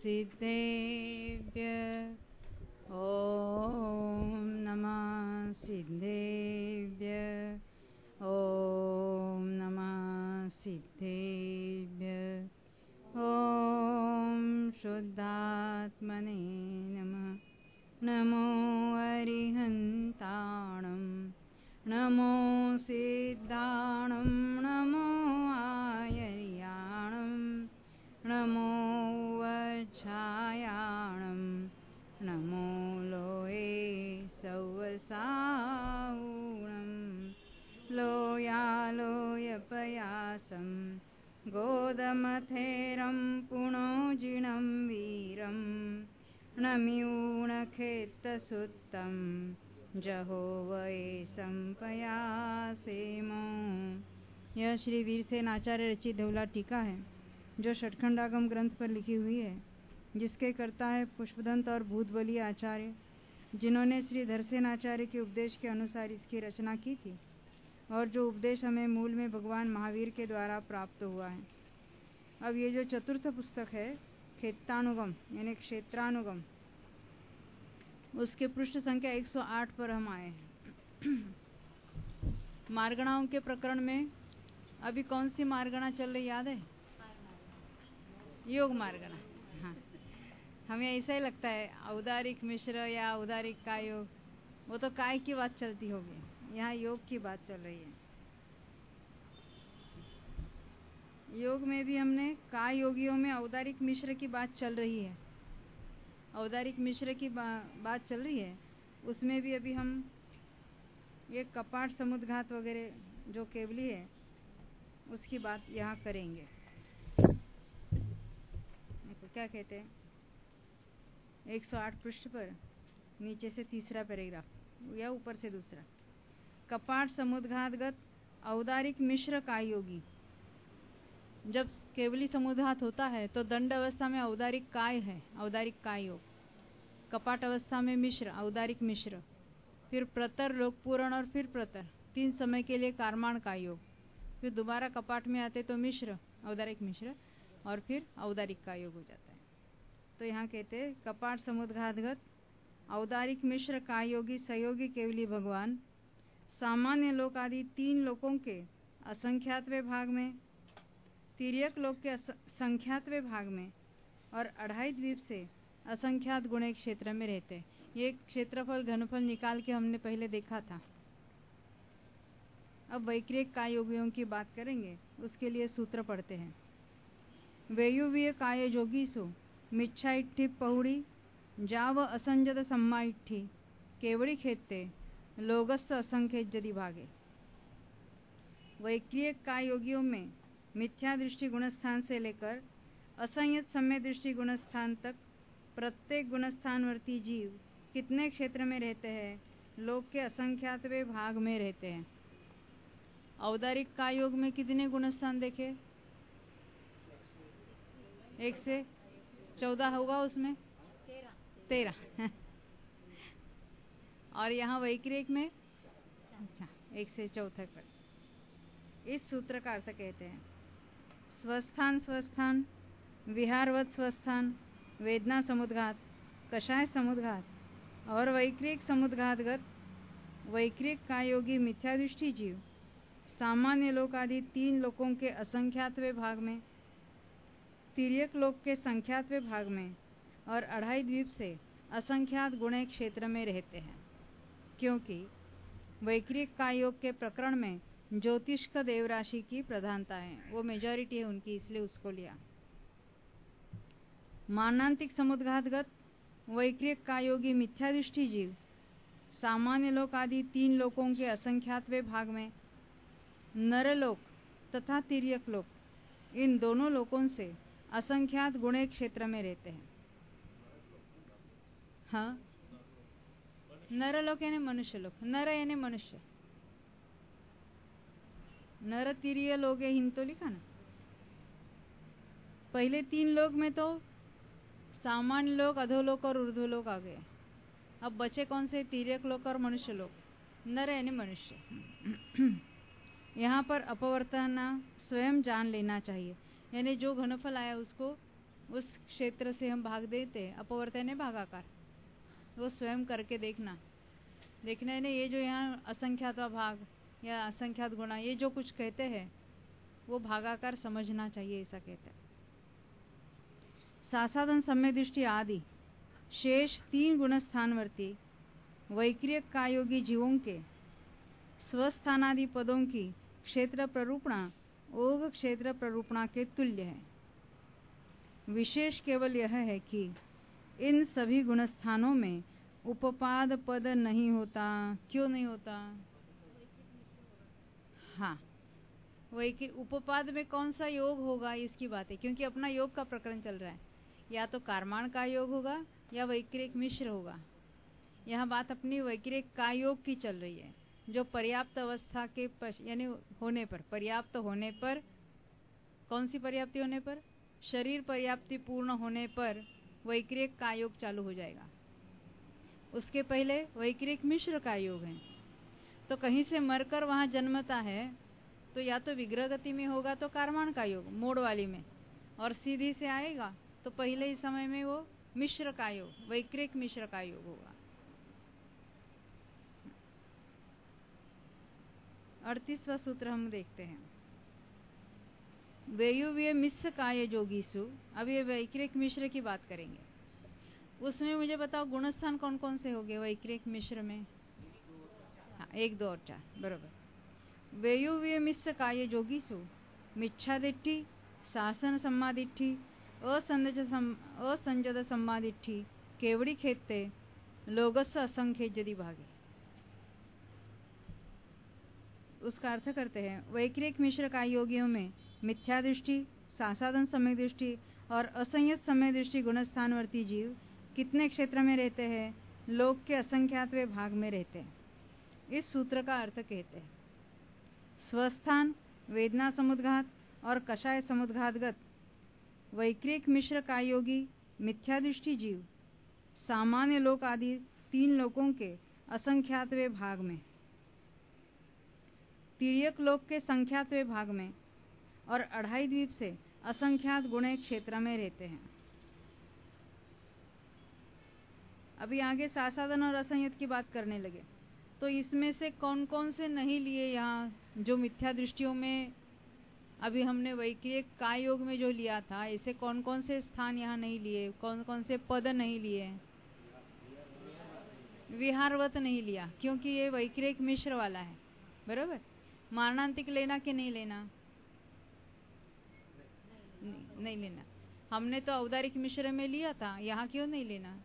सिद्धेभ्य ॐ नमः सिद्धेभ्य ॐ नमः सिद्धेभ्य ॐ शुद्धात्मने नमः। नमो अरिहन्ताणं नमो सिद्धाणं नमो आयर्याणं नमो वच्छायाणं नमो लोये सवसाऊणं लोयालोयपयासं गोदमथेरं पुणोजिनं वीरं नम्यूणखेत्तसुत्तं जहोवये संपयासेमो। यह श्री वीरसेन आचार्य रचित देवला टीका है जो षटखंडागम ग्रंथ पर लिखी हुई है, जिसके कर्ता है पुष्पदंत और भूतबली आचार्य, जिन्होंने श्री धरसेन आचार्य के उपदेश के अनुसार इसकी रचना की थी और जो उपदेश हमें मूल में भगवान महावीर के द्वारा प्राप्त हुआ है। अब ये जो चतुर्थ पुस्तक है खेत्तानुगम यानी क्षेत्रानुगम, उसके पृष्ठ संख्या 108 पर हम आए हैं। मार्गणाओं के प्रकरण में अभी कौन सी मार्गणा चल रही याद है? योग मार्गणा। हाँ, हमें ऐसा ही लगता है औदारिक मिश्र या औदारिक का योग, वो तो काय की बात चलती होगी, यहाँ योग की बात चल रही है। योग में भी हमने काय योगियों में औदारिक मिश्र की बात चल रही है, औदारिक मिश्र की बात चल रही है। उसमें भी अभी हम ये कपाट समुद्घात वगैरह जो केवली है उसकी बात यहाँ करेंगे। तो क्या कहते हैं 108 पृष्ठ पर नीचे से तीसरा पैराग्राफ या ऊपर से दूसरा। कपाट समुद्घातगत औदारिक मिश्र काय योगी। जब केवली समुद्घात होता है तो दंड अवस्था में औदारिक काय है, औदारिक काय योग। कपाट अवस्था में मिश्र, औदारिक मिश्र, फिर प्रतर लोकपूर्ण और फिर प्रतर, 3 समय के लिए कारमाण काय योग, फिर दोबारा कपाट में आते तो मिश्र, औदारिक मिश्र, और फिर औदारिक काय योग हो जाता है। तो यहाँ कहते हैं कपाट समुद्घातगत औदारिक मिश्र काय योगी सहयोगी केवली भगवान सामान्य लोक आदि 3 लोकों के असंख्यातवें भाग में, तिर्यक लोक के संख्यातवें भाग में और 2.5 द्वीप से असंख्यात गुणे क्षेत्र में रहते। ये क्षेत्रफल घनफल निकाल के हमने पहले देखा था। अब वैक्रिक काय योगियों की बात करेंगे, उसके लिए सूत्र पढ़ते हैं। वेयुवीय काय जोगीसु मिच्छा इट्ठी पहुड़ी जाव असंजत सम्मा इट्ठी केवड़ी खेते लोगस्स असंख्य जदि भागे। वैक्रिक काय योगियों में मिथ्या दृष्टि गुणस्थान से लेकर असंयत सम्य दृष्टि गुणस्थान तक प्रत्येक गुणस्थानवर्ती जीव कितने क्षेत्र में रहते हैं? लोक के असंख्यातवें भाग में रहते हैं। औदारिक काय योग में कितने गुणस्थान देखे? 1 से 14 होगा, उसमें 13 और यहाँ वैक्रिक में अच्छा 1 से 4 पर। इस सूत्र का अर्थ कहते हैं स्वस्थान स्वस्थान, विहारवत स्वस्थान, वेदना समुद्घात, कषाय समुद्घात और वैक्रिक समुद्घातगत वैक्रिक काय योगी मिथ्यादृष्टि जीव सामान्य लोक आदि 3 लोकों के असंख्यातवें भाग में, तिर्यक लोक के संख्यातवें भाग में और 2.5 द्वीप से असंख्यात गुणे क्षेत्र में रहते हैं। क्योंकि वैक्रिक काय योग के प्रकरण में ज्योतिष का देवराशि की प्रधानता है, वो मेजॉरिटी है उनकी, इसलिए उसको लिया। मानांतिक समुद्घातगत वैक्रिक काय योगी मिथ्यादृष्टि जीव सामान्य लोक आदि 3 लोकों के असंख्यातवें भाग में, नरलोक तथा तिर्यक लोक, इन दोनों लोकों से असंख्यात गुणे क्षेत्र में रहते हैं। हाँ, नरलोक यानी मनुष्य लोक, नर यानी मनुष्य, नर तिर्य लोग हिंद तो लिखा ना। पहले 3 लोक में तो सामान्य लोक, अधोलोक और ऊर्ध्वलोक आ गए। अब बचे कौन से? तिर्यक लोक और मनुष्य लोक, नर यानी मनुष्य। यहाँ पर अपवर्तना स्वयं जान लेना चाहिए, यानी जो घनफल आया उसको उस क्षेत्र से हम भाग देते, अपवर्तन है भागाकार, वो स्वयं करके देखना है ना। ये जो यहाँ असंख्यात भाग या असंख्यात गुणा ये जो कुछ कहते हैं वो भागाकार समझना चाहिए, ऐसा कहते हैं। सासाधन सम्यक दृष्टि आदि शेष 3 गुण स्थानवर्ती वैक्रियक कायोगी जीवों के स्वस्थानादि पदों की क्षेत्र प्ररूपणा ओघ क्षेत्र प्ररूपणा के तुल्य है। विशेष केवल यह है कि इन सभी गुण स्थानों में उपपाद पद नहीं होता। क्यों नहीं होता? हाँ, उपपाद में कौन सा योग होगा इसकी बात है, क्योंकि अपना योग का प्रकरण चल रहा है। या तो कारमाण का योग होगा या वैक्रिक मिश्र होगा। यहाँ बात अपनी वैक्रिक का योग की चल रही है, जो पर्याप्त अवस्था के यानी होने पर, पर्याप्त होने पर, कौन सी पर्याप्ति होने पर? शरीर पर्याप्ति पूर्ण होने पर वैक्रिक का योग चालू हो जाएगा। उसके पहले वैक्रिक मिश्र का योग है। तो कहीं से मरकर वहां जन्मता है तो या तो विग्रह गति में होगा तो कारमान का योग मोड़ वाली में, और सीधी से आएगा तो पहले ही समय में वो मिश्र का योग, वैक्रिक मिश्र का योग होगा। 38वां सूत्र हम देखते हैं। वेयुव्य मिश्र काय जोगीसु। अब ये वैक्रिक मिश्र की बात करेंगे। उसमें मुझे बताओ गुणस्थान कौन कौन से हो गए वैक्रिक मिश्र में? हाँ, 1, 2 और 4 बरोबर। वेयुव्य मिश्र काय जोगीसु मिच्छादिट्ठी, शासन सम्मादिट्ठी, असंजत सम्मादिट्ठी, केवड़ी खेत्ते, लोगस्य असंख्य यदि भागे। उसका अर्थ करते हैं। वैक्रिक मिश्र काय योगियों में मिथ्या दृष्टि, सासाधन समय दृष्टि और असंयत समय दृष्टि गुणस्थानवर्ती जीव कितने क्षेत्र में रहते हैं? लोक के असंख्यातवें भाग में रहते हैं। इस सूत्र का अर्थ कहते हैं स्वस्थान, वेदना समुद्घात और कषाय समुद्घातगत वैक्रिक मिश्र कायोगी मिथ्या दृष्टि जीव सामान्य लोक आदि 3 लोकों के असंख्यातवें भाग में, तिर्यक लोक के संख्यातवें भाग में और 2.5 द्वीप से असंख्यात गुणे क्षेत्र में रहते हैं। अभी आगे सासाधन और असंयत की बात करने लगे तो इसमें से कौन कौन से नहीं लिए यहाँ, जो मिथ्या दृष्टियों में अभी हमने वैक्रिक काय योग में जो लिया था, ऐसे कौन कौन से स्थान यहाँ नहीं लिए, कौन कौन से पद नहीं लिए? विहारवत नहीं लिया, क्योंकि ये वैक्रिक मिश्र वाला है, बरोबर। मारणांतिक लेना कि नहीं लेना? नहीं लेना। हमने तो औदारिक मिश्र में लिया था, यहाँ क्यों नहीं लेना?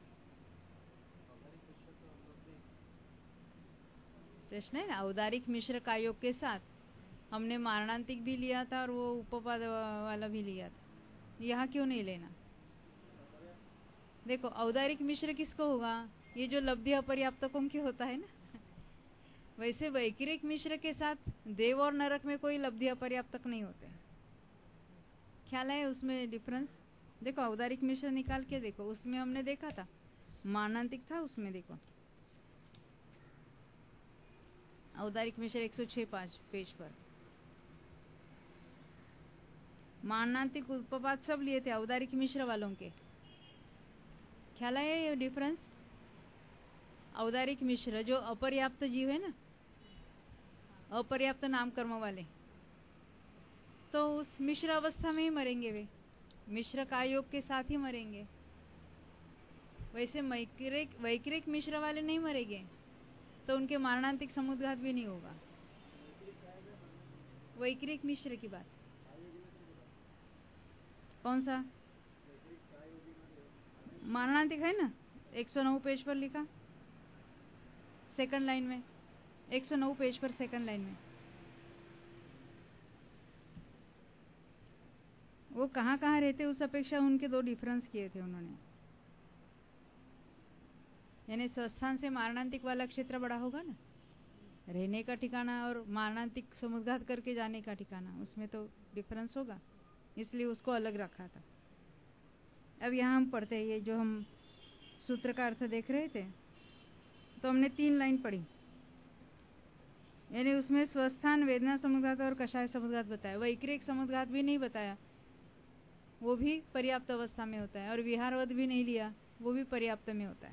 प्रश्न है ना। औदारिक मिश्र कायोग के साथ हमने मारणांतिक भी लिया था और वो उपपाद वाला भी लिया था, यहाँ क्यों नहीं लेना? देखो, औदारिक मिश्र किसको होगा? ये जो लब्धि अपर्याप्तकों की होता है ना, वैसे वैक्रिक मिश्र के साथ देव और नरक में कोई लब्धि अपर्याप्तक नहीं होते। ख्याल है उसमें डिफरेंस? देखो, औदारिक मिश्र निकाल के देखो, उसमें हमने देखा था मारणांतिक था, उसमें देखो औदारिक मिश्र 106 पेज पर मारणांतिक उपपाद सब लिए थे औदारिक मिश्र वालों के। ख्याल है ये डिफरेंस? औदारिक मिश्र जो अपर्याप्त जीव है ना, अपर्याप्त नामकर्म वाले, तो उस मिश्र अवस्था में ही मरेंगे, वे मिश्र कायोग के साथ ही मरेंगे। वैसे वैक्रिक मिश्र वाले नहीं मरेंगे तो उनके मारणांतिक समुद्घात भी नहीं होगा। वैक्रिक मिश्र की बात कौन सा? मारणांतिक है ना, 109 पेज पर लिखा, सेकंड लाइन में, 109 पेज पर सेकंड लाइन में। वो कहाँ कहाँ रहते उस अपेक्षा उनके 2 डिफरेंस किए थे उन्होंने। यानी स्वस्थान से मारणांतिक वाला क्षेत्र बड़ा होगा ना, रहने का ठिकाना, और मारणांतिक समुद्घात करके जाने का ठिकाना, उसमें तो डिफरेंस होगा, इसलिए उसको अलग रखा था। अब यहाँ हम पढ़ते हैं, ये जो हम सूत्र का अर्थ देख रहे थे तो हमने 3 लाइन पढ़ी, यानी उसमें स्वस्थान, वेदना समुद्घात और कषाय समुद्घात बताया, वैक्रिक समुद्घात भी नहीं बताया। वो भी पर्याप्त अवस्था में होता है, और विहारवत भी नहीं लिया वो भी पर्याप्त में होता है।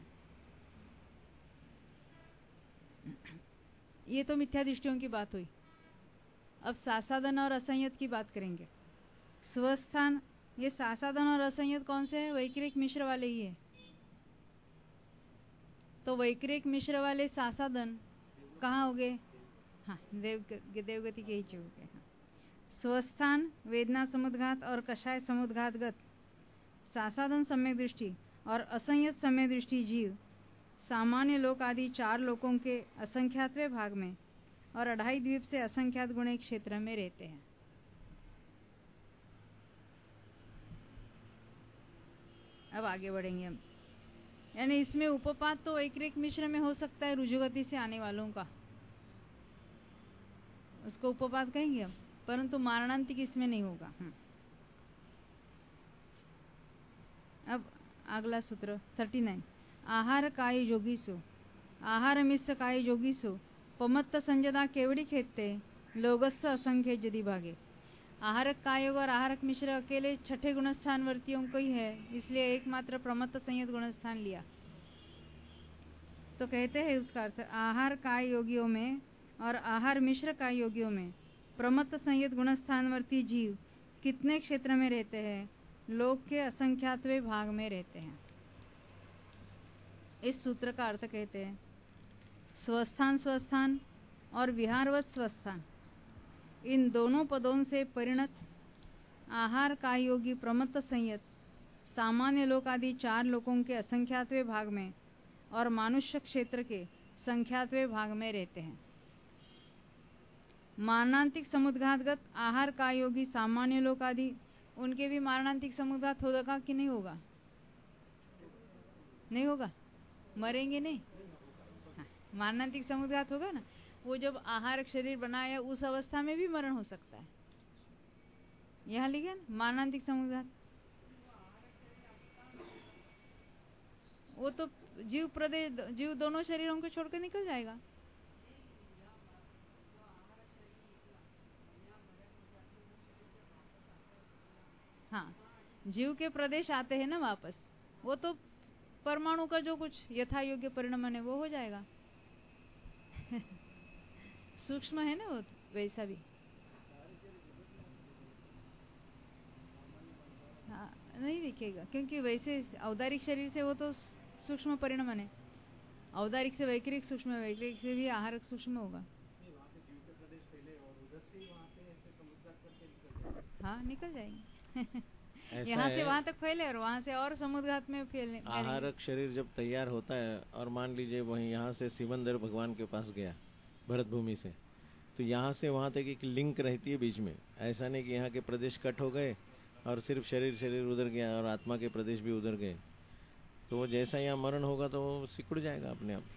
ये तो मिथ्या दृष्टियों की बात हुई। अब सासादन और असंयत की बात करेंगे। स्वस्थान, ये सासादन और असंयत कौन से है? वैक्रिक मिश्र वाले ही है। तो वैक्रिक मिश्र वाले सासादन कहाँ हो गए? हाँ, देवगति के ही हो गए। हाँ। स्वस्थान, वेदना समुद्घात और कषाय समुद्घातगत सासादन सम्यक दृष्टि और असंयत सम्यक दृष्टि जीव सामान्य लोक आदि 4 लोकों के असंख्यातवें भाग में और 2.5 द्वीप से असंख्यात गुणे क्षेत्र में रहते हैं। अब आगे बढ़ेंगे हम। यानी इसमें उपपात तो वैक्रिक मिश्र में हो सकता है, रुजुगति से आने वालों का, उसको उपपात कहेंगे हम, परंतु मारणांतिक इसमें नहीं होगा। अब अगला सूत्र 39। आहार काय योगीसु आहार मिश्र काय योगीसु पमत्त संजदा केवड़ी खेते लोगस्स असंख्य यदि भागे। आहारक काय योग और आहारक मिश्र अकेले छठे गुणस्थान वर्तियों को ही है, इसलिए एकमात्र प्रमत्त संयत गुणस्थान लिया। तो कहते हैं उसका अर्थ, आहार काय योगियों में और आहार मिश्र काय योगियों में प्रमत्त संयत गुणस्थानवर्ती जीव कितने क्षेत्र में रहते हैं? लोक के असंख्यातवें भाग में रहते हैं। इस सूत्र का अर्थ कहते हैं, स्वस्थान स्वस्थान और विहारवत स्वस्थान, इन दोनों पदों से परिणत आहार काय योगी प्रमत्त संयत सामान्य लोक आदि 4 लोकों के असंख्यातवें भाग में और मानुष्य क्षेत्र के संख्यातवें भाग में रहते हैं। मारणांतिक समुद्घातगत आहार काय योगी सामान्य लोक आदि, उनके भी मारणांतिक समुद्घात होगा कि नहीं होगा? नहीं होगा, मरेंगे नहीं। हाँ, मारणांतिक समुद्घात होगा ना। वो जब आहार शरीर बनाया उस अवस्था में भी मरण हो सकता है। यहाँ लिखा ना मारणांतिक समुद्घात, वो तो जीव दोनों शरीरों को छोड़कर निकल जाएगा। हाँ, जीव के प्रदेश आते हैं ना वापस, वो तो परमाणु का जो कुछ यथा योग्य परिणाम है वो हो जाएगा। सूक्ष्म है ना वो, वैसा भी। हाँ, नहीं दिखेगा, क्योंकि वैसे औदारिक शरीर से वो तो सूक्ष्म परिणाम है। औदारिक से वैक्रिक सूक्ष्म, वैक्रिक से भी आहारक सूक्ष्म होगा। हाँ, निकल जाएंगे। यहाँ से वहां तक फैले और वहां से और समुद्रघात में फैलने। आहारक शरीर जब तैयार होता है और मान लीजिए वहीं यहाँ से सिमंदर भगवान के पास गया भरत भूमि से, तो यहाँ से वहां तक एक लिंक रहती है बीच में। ऐसा नहीं कि यहाँ के प्रदेश कट हो गए और सिर्फ शरीर उधर गया और आत्मा के प्रदेश भी उधर गए, तो वो जैसा यहाँ मरण होगा तो वो सिकुड़ जाएगा अपने आप।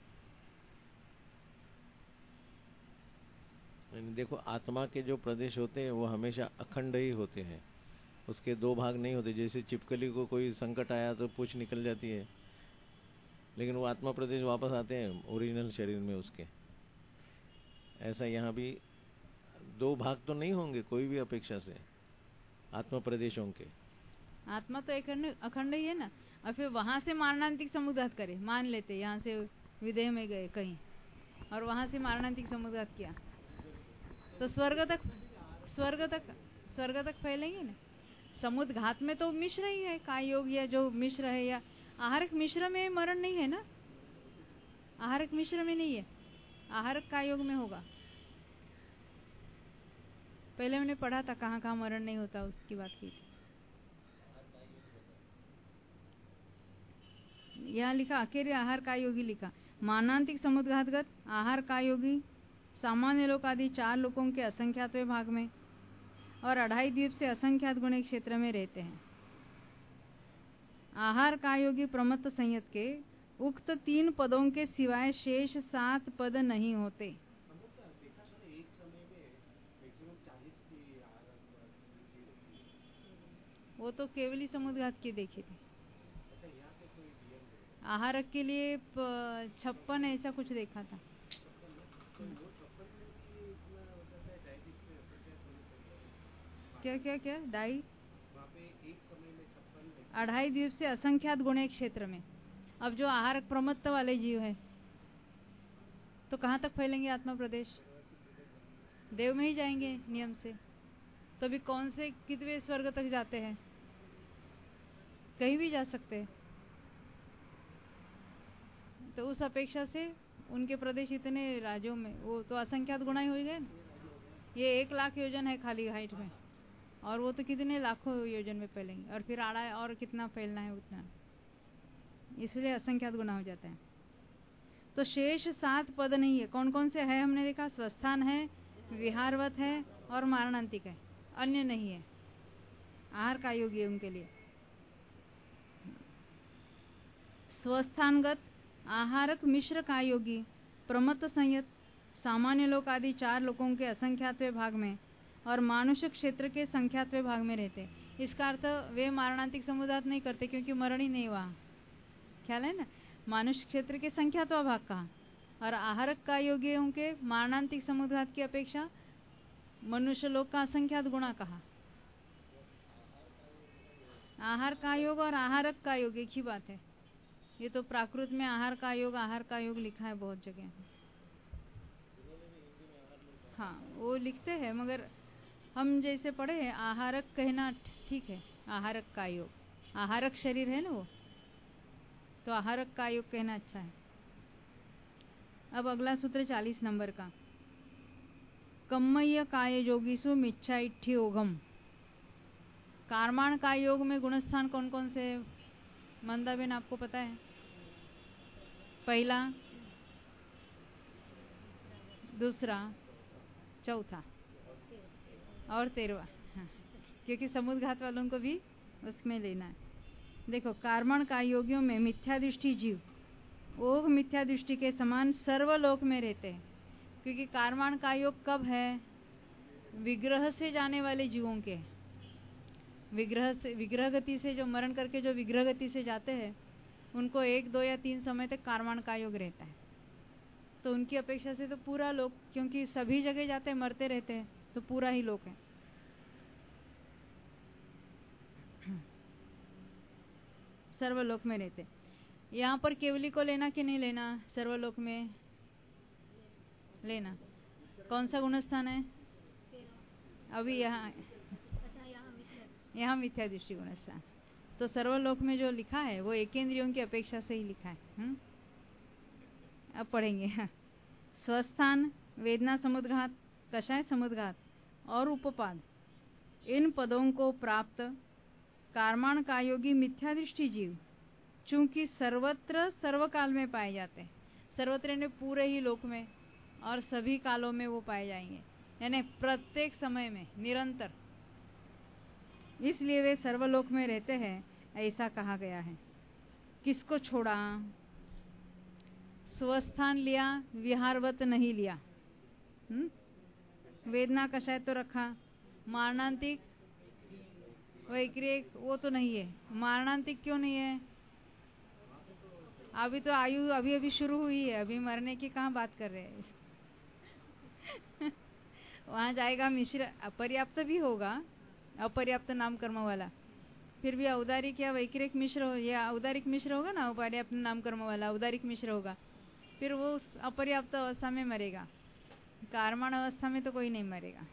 देखो, आत्मा के जो प्रदेश होते हैं वो हमेशा अखंड ही होते हैं, उसके 2 भाग नहीं होते। जैसे चिपकली को कोई संकट आया तो पूंछ निकल जाती है, लेकिन वो आत्मा प्रदेश वापस आते हैं ओरिजिनल शरीर में उसके। ऐसा यहाँ भी 2 भाग तो नहीं होंगे कोई भी अपेक्षा से आत्मा प्रदेशों के। आत्मा तो अखंड ही है ना। और फिर वहां से मारणांतिक समुद्घात करे, मान लेते यहाँ से विदेह में गए कहीं और वहां से मारणांतिक समुद्घात किया, तो स्वर्ग तक फैलेंगे ना। समुद्घात में तो मिश्र ही है, काय योग या जो मिश्र है, या आहारक मिश्र में मरण नहीं है ना। आहारक मिश्र में नहीं है, आहारक काय योग में होगा। पहले मैंने पढ़ा था कहाँ कहाँ मरण नहीं होता, उसकी बात की थी। यहाँ लिखा अकेले आहार काय योगी लिखा, मानांतिक समुद्घातगत आहार काय योगी सामान्य लोक आदि 4 लोकों के असंख्यातवें भाग में और 2.5 द्वीप से असंख्यात गुणे क्षेत्र में रहते हैं। आहार काय योगी प्रमत्त संयत के उक्त 3 पदों के सिवाय शेष 7 पद नहीं होते। वो तो केवली समुद्घात की देखी थी। आहारक के लिए 56 ऐसा कुछ देखा था। क्या क्या क्या डाई अढ़ाई द्वीप से असंख्यात गुणे क्षेत्र में। अब जो आहारक प्रमत्त वाले जीव है तो कहाँ तक फैलेंगे आत्मा प्रदेश? देव में ही जाएंगे नियम से। तो भी कौन से कितने स्वर्ग तक जाते हैं? कहीं भी जा सकते हैं। तो उस अपेक्षा से उनके प्रदेश इतने राज्यों में, वो तो असंख्यात गुणा ही हो गए। ये 1,00,000 योजन है खाली हाइट में, और वो तो कितने लाखों योजन में फैलेंगे, और फिर आड़ा और कितना फैलना है उतना, इसलिए असंख्यात गुना हो जाता है। तो शेष 7 पद नहीं है। कौन कौन से है हमने देखा? स्वस्थान है, विहारवत है और मारणांतिक है, अन्य नहीं है। आहार का योगी है उनके लिए। स्वस्थानगत, आहारक मिश्र का योगी, प्रमत्त संयत, सामान्य लोक आदि 4 लोगों के असंख्यातवे भाग में और मानुष्य क्षेत्र के संख्यातवे भाग में रहते। इसका अर्थ वे मारणांतिक समुदात नहीं करते क्योंकि मरण ही नहीं हुआ। ख्याल है ना? मानुष्य क्षेत्र के संख्यातवा भाग कहा, और आहारक का योगियों के मारणांतिक समुदात की अपेक्षा मनुष्य लोक का असंख्यात गुणा कहा। आहार का योग और आहारक का योग एक ही बात है। ये तो प्राकृत में आहार का योग लिखा है बहुत जगह। हाँ, वो लिखते हैं, मगर हम जैसे पढ़े हैं आहारक कहना ठीक है। आहारक का योग, आहारक शरीर है ना वो, तो आहारक का योग कहना अच्छा है। अब अगला सूत्र 40 नंबर का, कम्मय्य काय योगीसु मिच्छा इट्ठी ओघम। कारमाण काय योग में गुणस्थान कौन कौन से? मंदा बेन आपको पता है? पहला, दूसरा, चौथा और 13वां। हाँ, क्योंकि समुद्घात वालों को भी उसमें लेना है। देखो, कारमण का योगियों में मिथ्या दृष्टि जीव ओघ मिथ्या दृष्टि के समान सर्वलोक में रहते हैं। क्योंकि कारमण का योग कब है? विग्रह से जाने वाले जीवों के, विग्रह गति से जो मरण करके जो विग्रह गति से जाते हैं उनको 1, 2 या 3 समय तक कारमण का योग रहता है। तो उनकी अपेक्षा से तो पूरा लोक, क्योंकि सभी जगह जाते हैं मरते रहते हैं, तो पूरा ही लोक है। सर्वलोक में रहते। यहाँ पर केवली को लेना कि नहीं लेना? सर्वलोक में लेना। कौन सा गुणस्थान है अभी? यहाँ मिथ्या दृष्टि गुणस्थान। तो सर्वलोक में जो लिखा है वो एकेंद्रियों की अपेक्षा से ही लिखा है। अब पढ़ेंगे। स्वस्थान, वेदना समुद्घात, कषाय समुद्घात और उपपाद, इन पदों को प्राप्त कारमाण का योगी मिथ्या दृष्टि जीव चूंकि सर्वत्र सर्वकाल में पाए जाते हैं। सर्वत्र ने पूरे ही लोक में और सभी कालों में वो पाए जाएंगे, यानी प्रत्येक समय में निरंतर, इसलिए वे सर्वलोक में रहते हैं, ऐसा कहा गया है। किसको छोड़ा? स्वस्थान लिया, विहारवत नहीं लिया। वेदना कषाय तो रखा, मारणांतिक वैक्रिक वो तो नहीं है। मारणांतिक क्यों नहीं है? अभी तो आयु अभी अभी शुरू हुई है, अभी मरने की कहाँ बात कर रहे हैं। वहां जाएगा मिश्र, अपर्याप्त भी होगा, अपर्याप्त नाम कर्म वाला, फिर भी औदारिक या वैक्रिक मिश्र हो, या औदारिक मिश्र होगा ना, अपर्याप्त नाम कर्म वाला औदारिक मिश्र होगा, फिर वो अपर्याप्त अवस्था में मरेगा। कारमाण अवस्था में तो कोई नहीं मरेगा।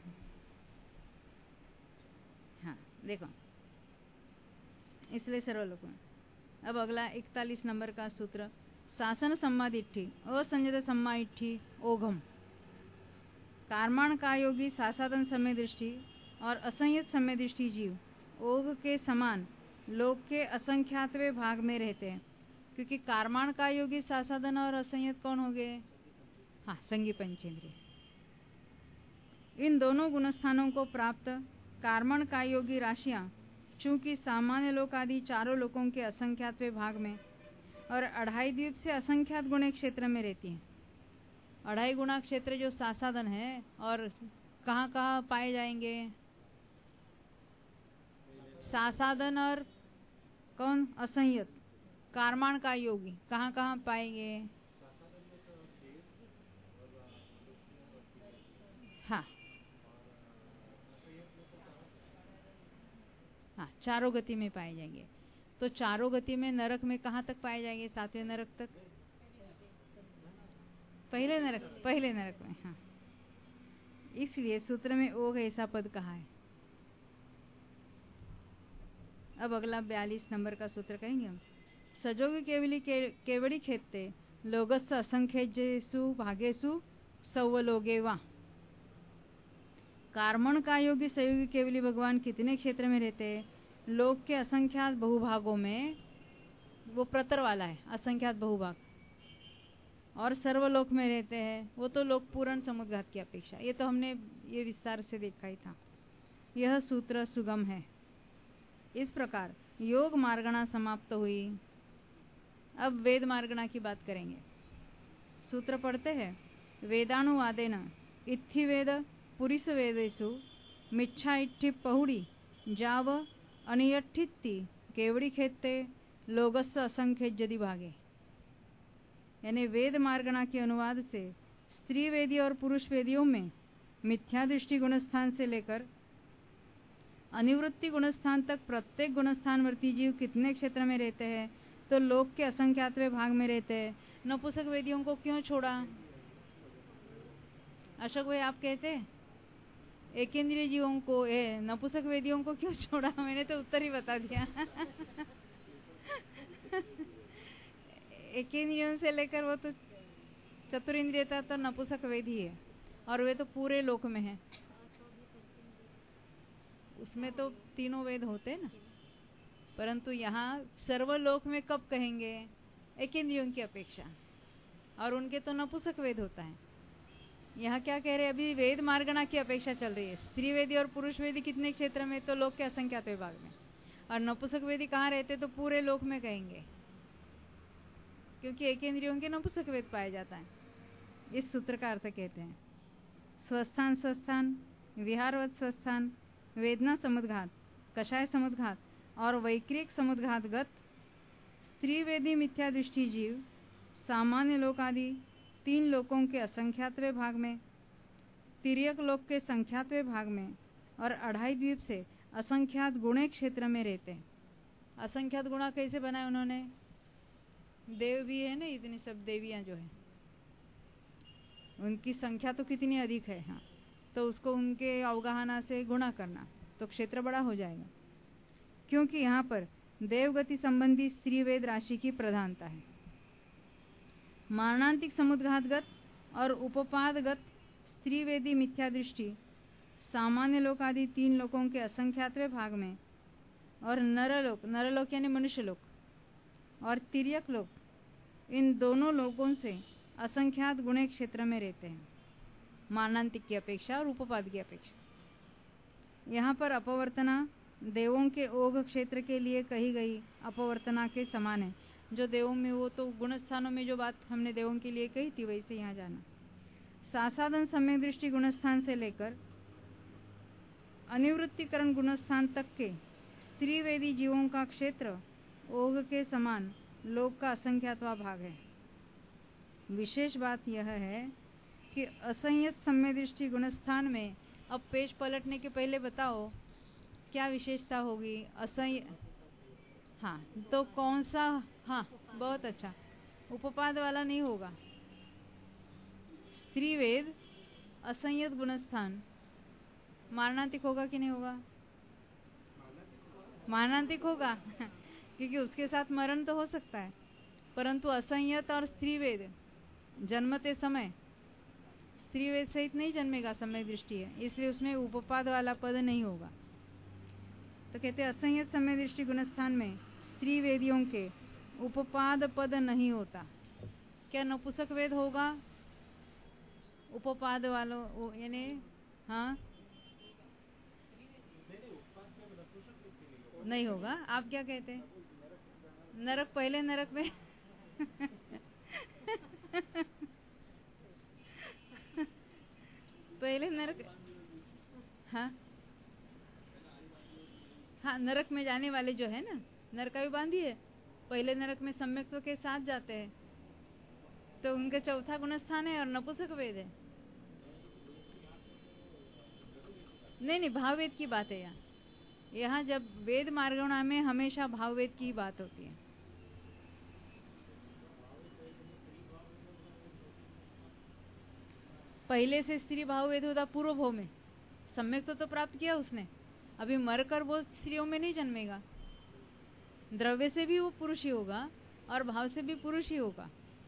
हाँ देखो, इसलिए सर्वलोक में। अब अगला 41 नंबर का सूत्र, शासन सम्मादिट्ठी, असंयत सम्माइट्ठी ओघम। कारमाण का योगी शासादन समय दृष्टि और असंयत समय दृष्टि जीव ओघ के समान लोक के असंख्यातवे भाग में रहते हैं। क्योंकि कारमाण का योगी शासादन और असंयत कौन हो गए? हाँ, संगी पंचेंद्रिय। इन दोनों गुणस्थानों को प्राप्त कारमण का योगी राशियां चूंकि सामान्य लोक आदि 4 लोकों के असंख्यातवे भाग में और अढ़ाई द्वीप से असंख्यात गुणे क्षेत्र में रहती हैं। अढ़ाई गुणा क्षेत्र जो सासादन है, और कहाँ कहाँ पाए जाएंगे? सासादन और कौन? असंयत। कारमाण का योगी कहाँ कहाँ पाएंगे? हाँ हाँ, चारों गति में पाए जाएंगे। तो चारों गति में नरक में कहाँ तक पाए जाएंगे? 7वें नरक तक, पहले नरक में। हाँ, इसलिए सूत्र में ओघ ऐसा पद कहा है। अब अगला 42 नंबर का सूत्र कहेंगे हम। सजोग केवड़ी खेते लोगस्य असंख्येषु भागेषु सौवलोगे वा। कार्मण का योगी सयोगी केवली भगवान कितने क्षेत्र में रहते हैं? लोक के असंख्यात बहुभागों में, वो प्रतर वाला है, असंख्यात बहुभाग, और सर्वलोक में रहते हैं। वो तो लोक पूर्ण समुद्घात की अपेक्षा, ये तो हमने ये विस्तार से देखा ही था। यह सूत्र सुगम है। इस प्रकार योग मार्गणा समाप्त हुई। अब वेद मार्गणा की बात करेंगे। सूत्र पढ़ते हैं। वेदानुवादेन इत्थि वेद पुरिस वेदेषु मिच्छा इट्ठि पहुड़ी जाव अनियठित्ति केवड़ी खेते लोगस्य असंख्य जदि भागे। यानी वेद मार्गणा के अनुवाद से स्त्री वेदी और पुरुष वेदियों में मिथ्या दृष्टि गुणस्थान से लेकर अनिवृत्ति गुणस्थान तक प्रत्येक गुणस्थानवर्ती जीव कितने क्षेत्र में रहते हैं? तो लोक के असंख्यातवें भाग में रहते हैं। नपुंसक वेदियों को क्यों छोड़ा? अशोक भाई आप कहते एकेंद्रीय जीवों को, नपुंसक वेदियों को क्यों छोड़ा? मैंने तो उत्तर ही बता दिया। एकेंद्रियों से लेकर वो तो चतुरिंद्रिय तक तो नपुंसक वेद ही है, और वे तो पूरे लोक में है। उसमें तो तीनों वेद होते हैं ना, परंतु यहाँ सर्वलोक में कब कहेंगे? एकेंद्रियों की अपेक्षा, और उनके तो नपुंसक वेद होता है। यहाँ क्या कह रहे हैं? अभी वेद मार्गणा की अपेक्षा चल रही है। स्त्री वेदी और पुरुष वेदी कितने क्षेत्र में? तो लोक के असंख्यात विभाग में। और नपुंसक वेदी कहाँ रहते? तो पूरे लोक में कहेंगे, क्योंकि एकेंद्रियों के नपुंसक वेद पाया जाता है। इस सूत्र का अर्थ कहते हैं स्वस्थान स्वस्थान, विहारवत स्वस्थान, वेदना समुद्घात, कषाय समुद्घात और वैक्रिक समुद्घातगत स्त्री वेदी मिथ्या दृष्टि जीव सामान्य लोक आदि 3 लोकों के असंख्यातवें भाग में, तिर्यक लोक के संख्यातवें भाग में और अढ़ाई द्वीप से असंख्यात गुणे क्षेत्र में रहते हैं। असंख्यात गुणा कैसे बनाए उन्होंने? देव भी है ना, इतनी सब देवियां जो है उनकी संख्या तो कितनी अधिक है। हाँ, तो उसको उनके अवगाहना से गुणा करना तो क्षेत्र बड़ा हो जाएगा। क्योंकि यहाँ पर देवगति संबंधी स्त्री वेद राशि की प्रधानता है। मारणांतिक समुद्घातगत और उपपादगत स्त्री वेदी मिथ्या दृष्टि सामान्य लोक आदि 3 लोकों के असंख्यातवें भाग में और नरलोक यानी मनुष्य लोक और तिर्यक लोक, इन दोनों लोकों से असंख्यात गुणे क्षेत्र में रहते हैं, मारणांतिक की अपेक्षा और उपपाद की अपेक्षा। यहाँ पर अपवर्तना देवों के ओघ क्षेत्र के लिए कही गई अपवर्तना के समान है। जो देवों में, वो तो गुण स्थानों में जो बात हमने देवों के लिए कही थी, वैसे यहाँ जाना। सासाधन सम्यक दृष्टि गुणस्थान से लेकर अनिवृत्तिकरण गुणस्थान तक के स्त्री वेदी जीवों का क्षेत्र ओघ के समान लोक का असंख्यातवा भाग है। विशेष बात यह है कि असंयत सम्यक दृष्टि गुणस्थान में, अब पेज पलटने के पहले बताओ क्या विशेषता होगी? हाँ, तो कौन सा? हाँ, बहुत अच्छा, उपपाद वाला नहीं होगा। स्त्री वेद असंयत गुणस्थान मारणांतिक होगा कि नहीं होगा? मारणांतिक होगा क्योंकि उसके साथ मरण तो हो सकता है, परंतु असंयत और स्त्री वेद जन्मते समय स्त्री वेद सहित नहीं जन्मेगा, सम्यक दृष्टि है, इसलिए उसमें उपपाद वाला पद नहीं होगा। तो कहते हैं असंयत सम्यक दृष्टि गुणस्थान में स्त्री वेदियों के उपपाद पद नहीं होता। क्या नपुंसक वेद होगा उपपाद वालों, यानी हाँ नहीं होगा? आप क्या कहते हैं? नरक, पहले नरक में पहले नरक, हाँ हाँ, नरक में जाने वाले जो है ना, नरकायु बांधी है, पहले नरक में सम्यक्त्व के साथ जाते हैं, तो उनका चौथा गुणस्थान है और नपुंसक वेद है। नहीं, भाव वेद की बात है यहाँ। यहाँ जब वेद मार्गणा में हमेशा भाव वेद की बात होती है। पहले से स्त्री भाव वेद होता पूर्व भाव में, सम्यक तो प्राप्त किया उसने, अभी मरकर वो स्त्रियों में नहीं जन्मेगा। द्रव्य से भी वो पुरुष ही होगा और भाव से भी पुरुष ही होगा।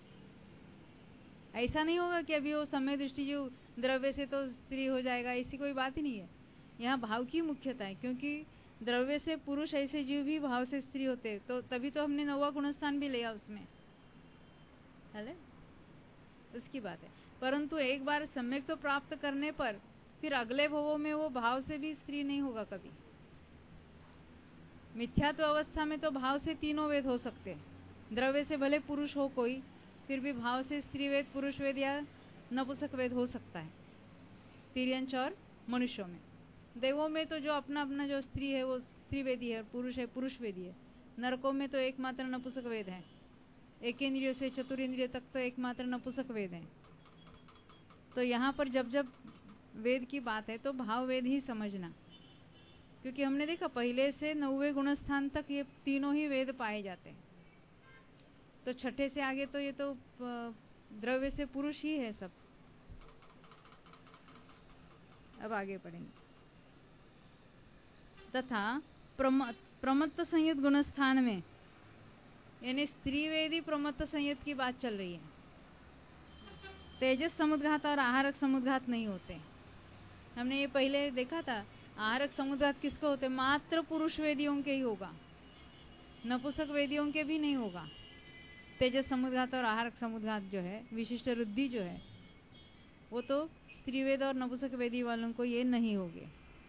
ऐसा नहीं होगा कि अभी वो सम्यक दृष्टि जो द्रव्य से तो स्त्री हो जाएगा, ऐसी कोई बात ही नहीं है। यहाँ भाव की मुख्यता है, क्योंकि द्रव्य से पुरुष ऐसे जीव भी भाव से स्त्री होते, तो तभी तो हमने 9वां गुणस्थान भी लिया उसमें, है उसकी बात है। परंतु एक बार सम्यक तो प्राप्त करने पर फिर अगले भवों में वो भाव से भी स्त्री नहीं होगा कभी। मिथ्यात्व अवस्था में तो भाव से तीनों वेद हो सकते हैं। द्रव्य से भले पुरुष हो कोई, फिर भी भाव से स्त्री वेद, पुरुष वेद या नपुंसक वेद हो सकता है, तिर्यंच और मनुष्यों में। देवों में तो जो अपना अपना जो स्त्री है वो स्त्री वेदी है, पुरुष है पुरुष वेदी है। नरकों में तो एकमात्र नपुंसक वेद है, एकेंद्रिय से चतुरेंद्रिय तक तो एकमात्र नपुंसक वेद है। तो यहाँ पर जब जब वेद की बात है तो भाव वेद ही समझना, क्योंकि हमने देखा पहले से 9वें गुणस्थान तक ये तीनों ही वेद पाए जाते हैं। तो छठे से आगे तो ये तो द्रव्य से पुरुष ही है सब। अब आगे पढ़ेंगे। तथा प्रमत्त संयुक्त गुणस्थान में, यानी स्त्री वेदी प्रमत्त संयुक्त की बात चल रही है। तेजस समुद्घात और आहारक समुद्घात नहीं होते। हमने ये पहले देखा था, आहारक समुद्घात किसको होते? मात्र पुरुष वेदियों के ही होगा, नपुंसक वेदियों के भी नहीं होगा। तेजस समुद्घात और आहारक समुद्घात जो है, विशिष्ट रुद्धि जो है, वो तो स्त्री वेद और नपुंसक वेदी वालों को ये नहीं होगे।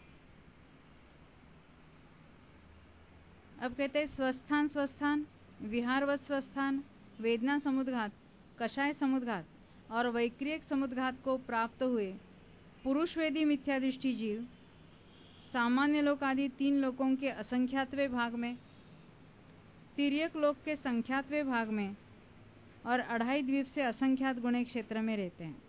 अब कहते हैं स्वस्थान स्वस्थान, विहारवत स्वस्थान, वेदना समुद्घात, कषाय समुद्घात और वैक्रियक समुद्घात को प्राप्त हुए पुरुषवेदी मिथ्यादृष्टि जीव सामान्य लोक आदि 3 लोकों के असंख्यातवें भाग में, तिर्यक लोक के संख्यातवें भाग में और अढ़ाई द्वीप से असंख्यात गुणे क्षेत्र में रहते हैं।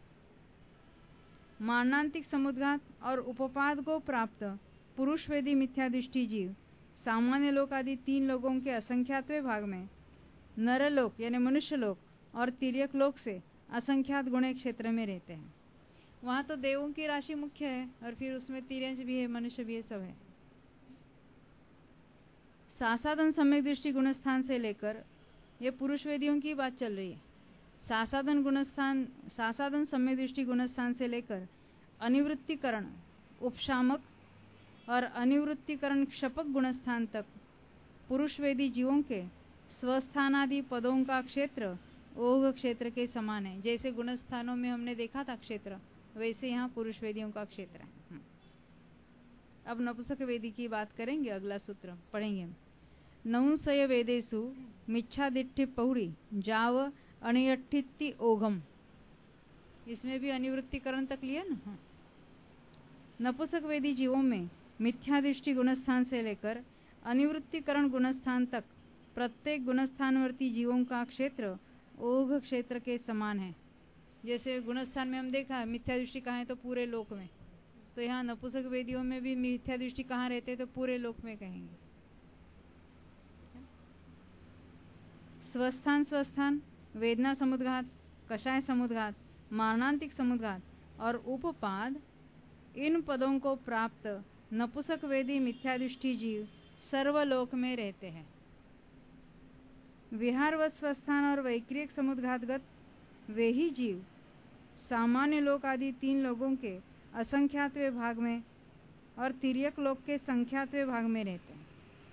मारणांतिक समुद्घात और उपपाद को प्राप्त पुरुषवेदी मिथ्यादृष्टि जीव सामान्य लोक आदि 3 लोगों के असंख्यातवें भाग में, नरलोक यानी मनुष्य लोक और तिर्यक लोक से असंख्यात गुणे क्षेत्र में रहते हैं। वहां तो देवों की राशि मुख्य है और फिर उसमें तिर्यंच भी है, मनुष्य भी है, सब है। सासाधन सम्यक दृष्टि गुणस्थान से लेकर, ये पुरुष वेदियों की बात चल रही है, सासाधन सम्यक दृष्टि गुणस्थान से लेकर अनिवृत्तिकरण उपशामक और अनिवृत्तिकरण क्षपक गुणस्थान तक पुरुषवेदी जीवों के स्वस्थानादि पदों का क्षेत्र ओघ क्षेत्र के समान है। जैसे गुणस्थानों में हमने देखा था क्षेत्र, वैसे यहाँ पुरुष वेदियों का क्षेत्र है। अब नपुंसक वेदी की बात करेंगे, अगला सूत्र पढ़ेंगे। नौंसय वेदेषु मिच्छादिट्ठि पौड़ी जाव अनियट्ठिति ओघम, इसमें भी अनिवृत्तिकरण तक लिया ना। नपुंसक वेदी जीवों में मिथ्यादृष्टि गुणस्थान से लेकर अनिवृत्तिकरण गुणस्थान तक प्रत्येक गुणस्थानवर्ती जीवों का क्षेत्र ओघ क्षेत्र के समान है। जैसे गुणस्थान में हम देखा मिथ्यादृष्टि कहाँ है तो पूरे लोक में, तो यहाँ नपुंसक वेदियों में भी मिथ्यादृष्टि कहाँ रहते तो पूरे लोक में कहेंगे। स्वस्थान स्वस्थान, वेदना समुद्घात, कषाय समुद्घात, मारणांतिक समुद्घात और उपपाद, इन पदों को प्राप्त नपुंसक वेदी मिथ्यादृष्टि जीव सर्वलोक में रहते हैं। विहारवत स्वस्थान और वैक्रियक समुद्घातगत वे ही जीव सामान्य लोक आदि 3 लोगों के असंख्यातवें भाग में और तिर्यक लोक के संख्यातवें भाग में रहते हैं।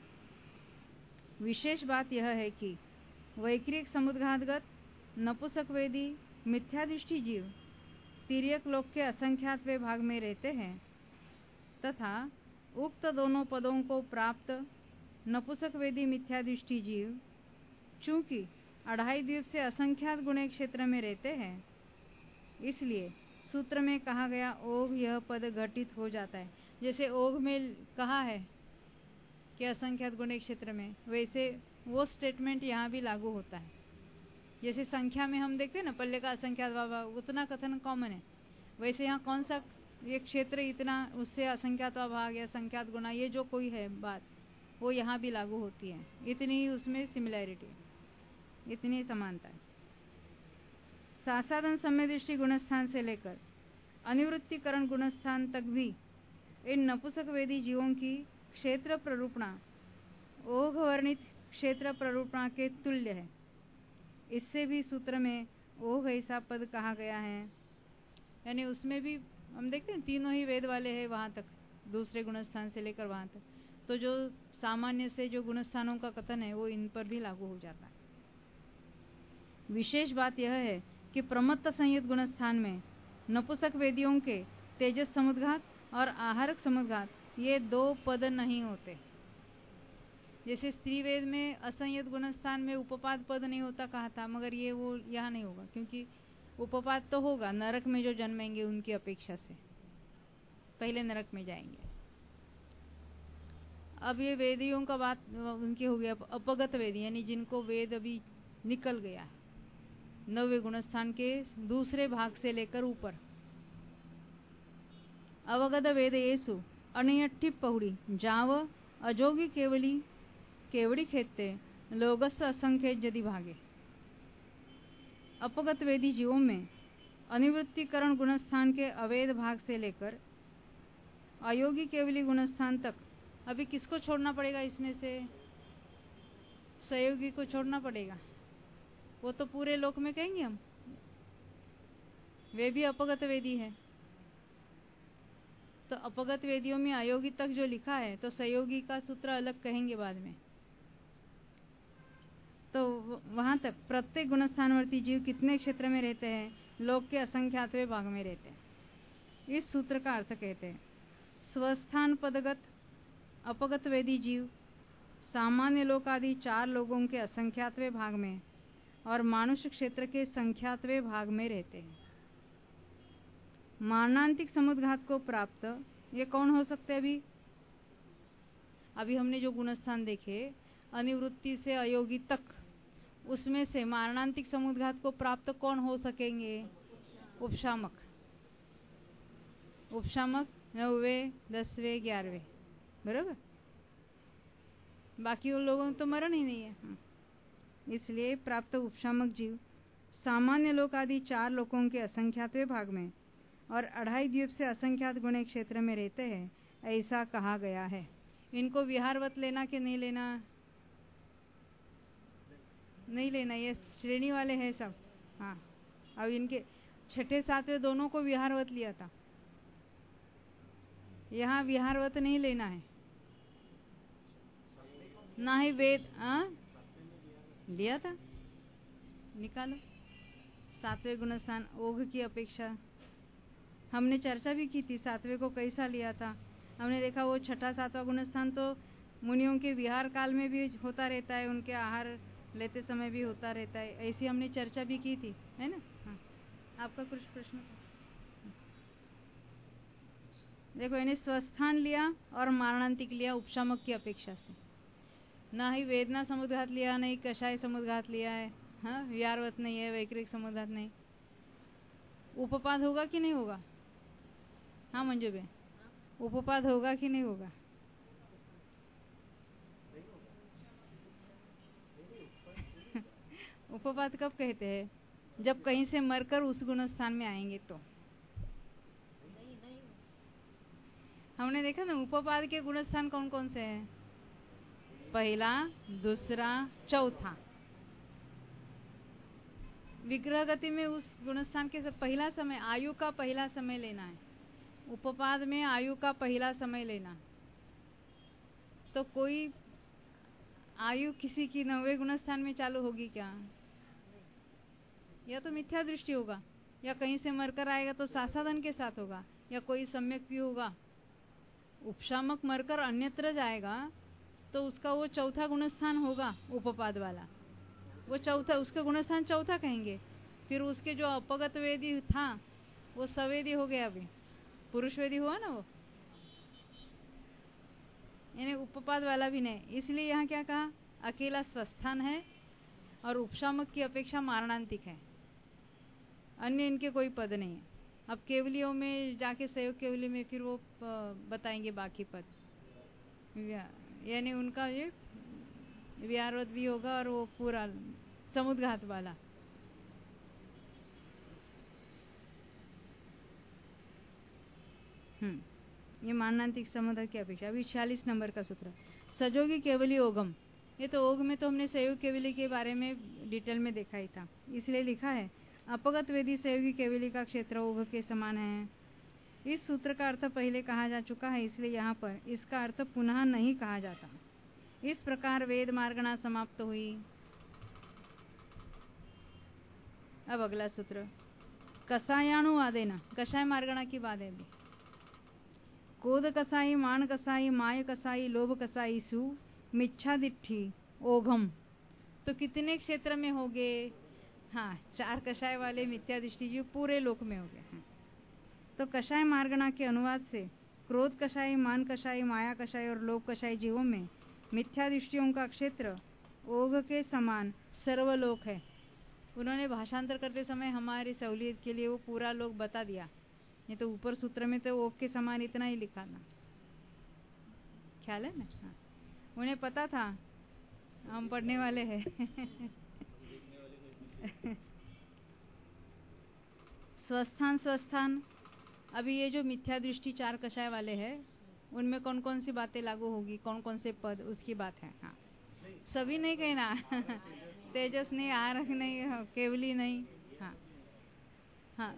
विशेष बात यह है कि वैक्रियक समुद्घातगत नपुंसक वेदी मिथ्यादृष्टि जीव तिर्यक लोक के असंख्यातवें भाग में रहते हैं तथा उक्त दोनों पदों को प्राप्त नपुंसक वेदी मिथ्यादृष्टि जीव चूंकि अढ़ाई द्वीप से असंख्यात गुणे क्षेत्र में रहते हैं, इसलिए सूत्र में कहा गया ओघ यह पद घटित हो जाता है। जैसे ओघ में कहा है कि असंख्यात गुणे क्षेत्र में, वैसे वो स्टेटमेंट यहाँ भी लागू होता है। जैसे संख्या में हम देखते हैं ना, पल्ले का असंख्यात बाबा, उतना कथन कॉमन है, वैसे यहाँ कौन सा ये क्षेत्र इतना, उससे असंख्यात भाग या संख्यात गुना, ये जो कोई है बात वो यहाँ भी लागू होती है। इतनी ही उसमें सिमिलैरिटी, इतनी समानता है। सासाधन सम्य दृष्टि गुणस्थान से लेकर अनिवृत्तिकरण गुणस्थान तक भी इन नपुंसक वेदी जीवों की क्षेत्र प्ररूपणा ओघ वर्णित क्षेत्र प्ररूपणा के तुल्य है। इससे भी सूत्र में ओघ ऐसा पद कहा गया है, यानी उसमें भी हम देखते हैं तीनों ही वेद वाले हैं वहां तक, दूसरे गुणस्थान से लेकर वहां तक। तो जो सामान्य से जो गुणस्थानों का कथन है वो इन पर भी लागू हो जाता है। विशेष बात यह है कि प्रमत्त संयुक्त गुणस्थान में नपुंसक वेदियों के तेजस समुद्घात और आहारक समुद्घात ये दो पद नहीं होते। जैसे स्त्री वेद में असंयत गुणस्थान में उपपाद पद नहीं होता कहा था, मगर ये वो यहाँ नहीं होगा, क्योंकि उपपाद तो होगा नरक में जो जन्मेंगे उनकी अपेक्षा से, पहले नरक में जाएंगे। अब ये वेदियों का बात उनकी हो गया, अपगत वेदी यानी जिनको वेद अभी निकल गया है, नवे गुणस्थान के दूसरे भाग से लेकर ऊपर। अवगत वेद येसु अनयट्ठी पहुड़ी जाव अजोगी केवड़ी खेते लोगस असंख्य यदि भागे। अपगत वेदी जीवों में अनिवृत्तिकरण गुणस्थान के अवैध भाग से लेकर अयोगी केवली गुणस्थान तक अभी किसको छोड़ना पड़ेगा इसमें से? सहयोगी को छोड़ना पड़ेगा। वो तो पूरे लोक में कहेंगे हम, वे भी अपगत वेदी है। तो अपगत वेदियों में अयोगी तक जो लिखा है तो सहयोगी का सूत्र अलग कहेंगे बाद में। तो वहां तक प्रत्येक गुणस्थानवर्ती जीव कितने क्षेत्र में रहते हैं? लोक के असंख्यातवें भाग में रहते हैं। इस सूत्र का अर्थ कहते हैं स्वस्थान पदगत अपगत वेदी जीव सामान्य लोक आदि 4 लोगों के असंख्यातवें भाग में और मानुष क्षेत्र के संख्यातवें भाग में रहते हैं। मारणांतिक समुद्घात को प्राप्त ये कौन हो सकते हैं? अभी हमने जो गुणस्थान देखे अनिवृत्ति से अयोगी तक, उसमें से मारणांतिक समुद्घात को प्राप्त कौन हो सकेंगे? उपशामक। उपशामक 9वें 10वें 11वें, बराबर। बाकी उन लोगों को तो मरण ही नहीं है। इसलिए प्राप्त उपशामक जीव सामान्य लोक आदि 4 लोकों के असंख्यातवें भाग में और 2.5 द्वीप से असंख्यात गुणे क्षेत्र में रहते हैं, ऐसा कहा गया है। इनको विहारवत लेना कि नहीं लेना? नहीं लेना, ये श्रेणी वाले हैं सब। हाँ, अब इनके 6ठे 7वें दोनों को विहारवत लिया था, यहाँ विहारवत नहीं लेना है। ना ही वेद लिया था, निकालो। 7वें गुणस्थान ओघ की अपेक्षा हमने चर्चा भी की थी, 7वें को कैसा लिया था। हमने देखा वो 6ठा 7वां गुणस्थान तो मुनियों के विहार काल में भी होता रहता है, उनके आहार लेते समय भी होता रहता है, ऐसी हमने चर्चा भी की थी, है ना। हाँ, आपका कुछ प्रश्न? देखो, यानी स्वस्थान लिया और मारणांतिक लिया उपशामक की अपेक्षा से। ना ही वेदना समुद्घात लिया, नहीं कषाय समुद्घात लिया है, हाँ, विहारवत नहीं है, वैकृतिक समुद्घात नहीं। उपपाद होगा कि नहीं होगा? हाँ मंजू बे, उपपाद होगा कि नहीं होगा? उपपाद कब कहते हैं? जब कहीं से मरकर उस गुणस्थान में आएंगे तो। हमने देखा ना उपपाद के गुणस्थान कौन कौन से हैं? पहला, दूसरा, चौथा। विग्रह गति में उस गुणस्थान के पहला समय, आयु का पहला समय लेना है। उपपाद में आयु का पहला समय लेना। तो कोई आयु किसी की 9वें गुणस्थान में चालू होगी क्या? या तो मिथ्या दृष्टि होगा, या कहीं से मरकर आएगा तो सासाधन के साथ होगा, या कोई सम्यक भी होगा। उपशामक मरकर अन्यत्र जाएगा तो उसका वो चौथा गुणस्थान होगा उपपाद वाला, वो चौथा, उसका गुणस्थान चौथा कहेंगे। फिर उसके जो अपगत वेदी था वो सवेदी हो गया, अभी पुरुष वेदी हुआ ना वो, यानी उपपाद वाला भी नहीं। इसलिए यहाँ क्या कहा? अकेला स्वस्थान है और उपशामक की अपेक्षा मारणांतिक है, अन्य इनके कोई पद नहीं है। अब केवलियों में जाके सहयोग केवली में फिर वो बताएंगे बाकी पद, यानी उनका ये विहारवत भी होगा और वो पूरा समुद्घात वाला। ये मारणांतिक समुदाय की अपेक्षा। अभी 46 नंबर का सूत्र, सजोगी केवली ओगम। ये तो ओग में तो हमने सहयोग केवली के बारे में डिटेल में देखा ही था, इसलिए लिखा है अपगत वेदी सहयोगी केवली का क्षेत्र ओग के समान है। इस सूत्र का अर्थ पहले कहा जा चुका है, इसलिए यहाँ पर इसका अर्थ पुनः नहीं कहा जाता। इस प्रकार वेद मार्गणा समाप्त हुई। अब अगला सूत्र, कसायाणु आदेना, कषाय मार्गणा की बात है। कोद कसाई, मान कसाई, माय कसाई, लोभ कसाई, सु मिच्छा दिट्ठी ओघम। तो कितने क्षेत्र में हो गए? हाँ, 4 कषाय वाले मिथ्या दृष्टि जीव पूरे लोक में हो गए। तो कषाय मार्गणा के अनुवाद से क्रोध कषाई, मान कषाई, माया कषाई और लोभ कषाई जीवों में मिथ्या दृष्टियों का क्षेत्र ओघ के समान सर्वलोक है। उन्होंने भाषांतर करते समय हमारी सहूलियत के लिए वो पूरा लोक बता दिया, नहीं तो ऊपर सूत्र में तो ओघ के समान इतना ही लिखा था। ख्याल है ना? हाँ। उन्हें पता था हम पढ़ने वाले हैं। स्वस्थान स्वस्थान। अभी ये जो मिथ्या दृष्टि 4 कषाय वाले हैं, उनमें कौन कौन सी बातें लागू होगी, कौन कौन से पद, उसकी बात है। हाँ, सभी नहीं कहना। तेजस नहीं, आरख नहीं, केवली नहीं। हाँ हाँ,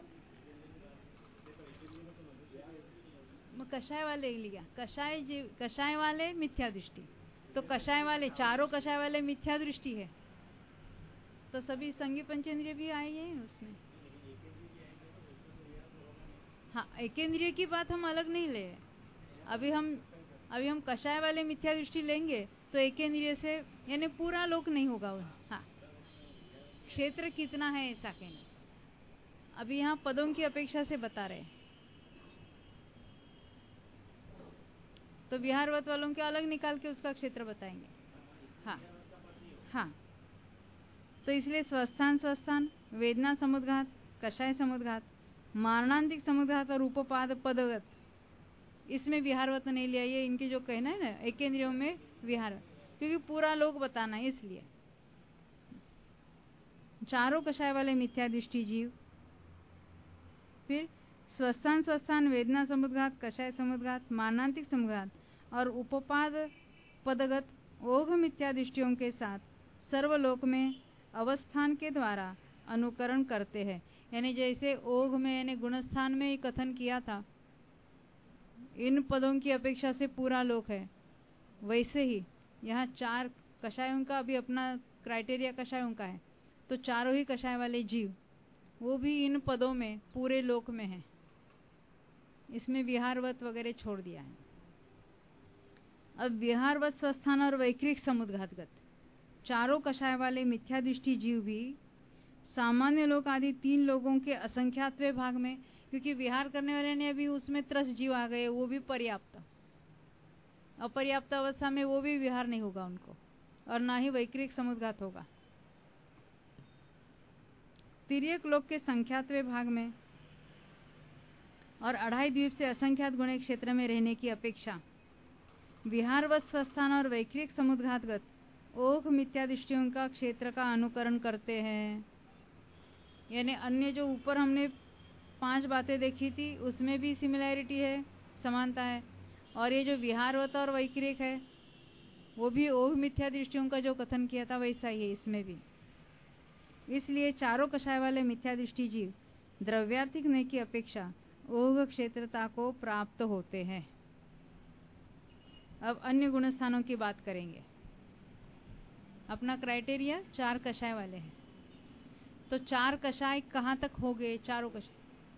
कषाय वाले लिया, कषाय वाले मिथ्या दृष्टि। तो कषाय वाले, चारों कषाय वाले मिथ्या दृष्टि है, तो सभी संगी पंचेंद्रिय भी आई है उसमें। हाँ, एकेंद्रिय की बात हम अलग नहीं ले। अभी हम कषाय वाले मिथ्या दृष्टि लेंगे तो एकेंद्रिय से यानी पूरा लोक नहीं होगा। हाँ, क्षेत्र कितना है ऐसा कहना। अभी यहाँ पदों की अपेक्षा से बता रहे, तो विहारवत वालों के अलग निकाल के उसका क्षेत्र बताएंगे। हाँ हाँ, तो इसलिए स्वस्थान स्वस्थान, वेदना समुद्घात, कषाय समुद्घात, मारणांतिक समुद्घात और उपपाद पदगत, इसमें विहारवत नहीं लिया। ये इनके जो कहना है ना एकेंद्रियों में विहार, क्योंकि पूरा लोक बताना है इसलिए। चारों कषाय वाले मिथ्या दृष्टि जीव, फिर स्वस्थान स्वस्थान, वेदना समुद्घात, कषाय समुद्घात, मारणांतिक समुद्घात और उपपाद पदगत ओघ मिथ्या दृष्टियों के साथ सर्वलोक में अवस्थान के द्वारा अनुकरण करते हैं। यानी जैसे ओघ में यानी गुणस्थान में ही कथन किया था, इन पदों की अपेक्षा से पूरा लोक है, वैसे ही यहाँ 4 कषायों का भी अपना क्राइटेरिया कषायों का है, तो चारों ही कषाय वाले जीव वो भी इन पदों में पूरे लोक में है। इसमें विहारवत वगैरह छोड़ दिया है। अब विहारवत स्वस्थान और वैक्रिक समुद्घातगत, चारों कषाय वाले मिथ्या दृष्टि जीव भी सामान्य लोक आदि 3 लोगों के असंख्यातवें भाग में, क्योंकि विहार करने वाले ने अभी उसमें 30 जीव आ गए, वो भी पर्याप्त, अपर्याप्त अवस्था में वो भी विहार नहीं होगा उनको, और ना ही वैक्रिक समुद्घात होगा। तिर्यक लोक के संख्यातवें भाग में और 2.5 द्वीप से असंख्यात गुणे क्षेत्र में रहने की अपेक्षा विहारवत स्वस्थान और वैक्रिक समुद्घातगत ओघ मिथ्या दृष्टियों का क्षेत्र का अनुकरण करते हैं। यानी अन्य जो ऊपर हमने 5 बातें देखी थी उसमें भी सिमिलैरिटी है, समानता है, और ये जो विहारवत और वैक्रिक है वो भी ओघ मिथ्या दृष्टियों का जो कथन किया था वैसा ही है इसमें भी। इसलिए चारों कषाय वाले मिथ्या दृष्टि जीव द्रव्यार्थिक नय की अपेक्षा ओघ क्षेत्रता को प्राप्त होते हैं। अब अन्य गुण स्थानों की बात करेंगे। अपना क्राइटेरिया 4 कषाय वाले हैं, तो 4 कषाय कहाँ तक हो गए? चारों कषाय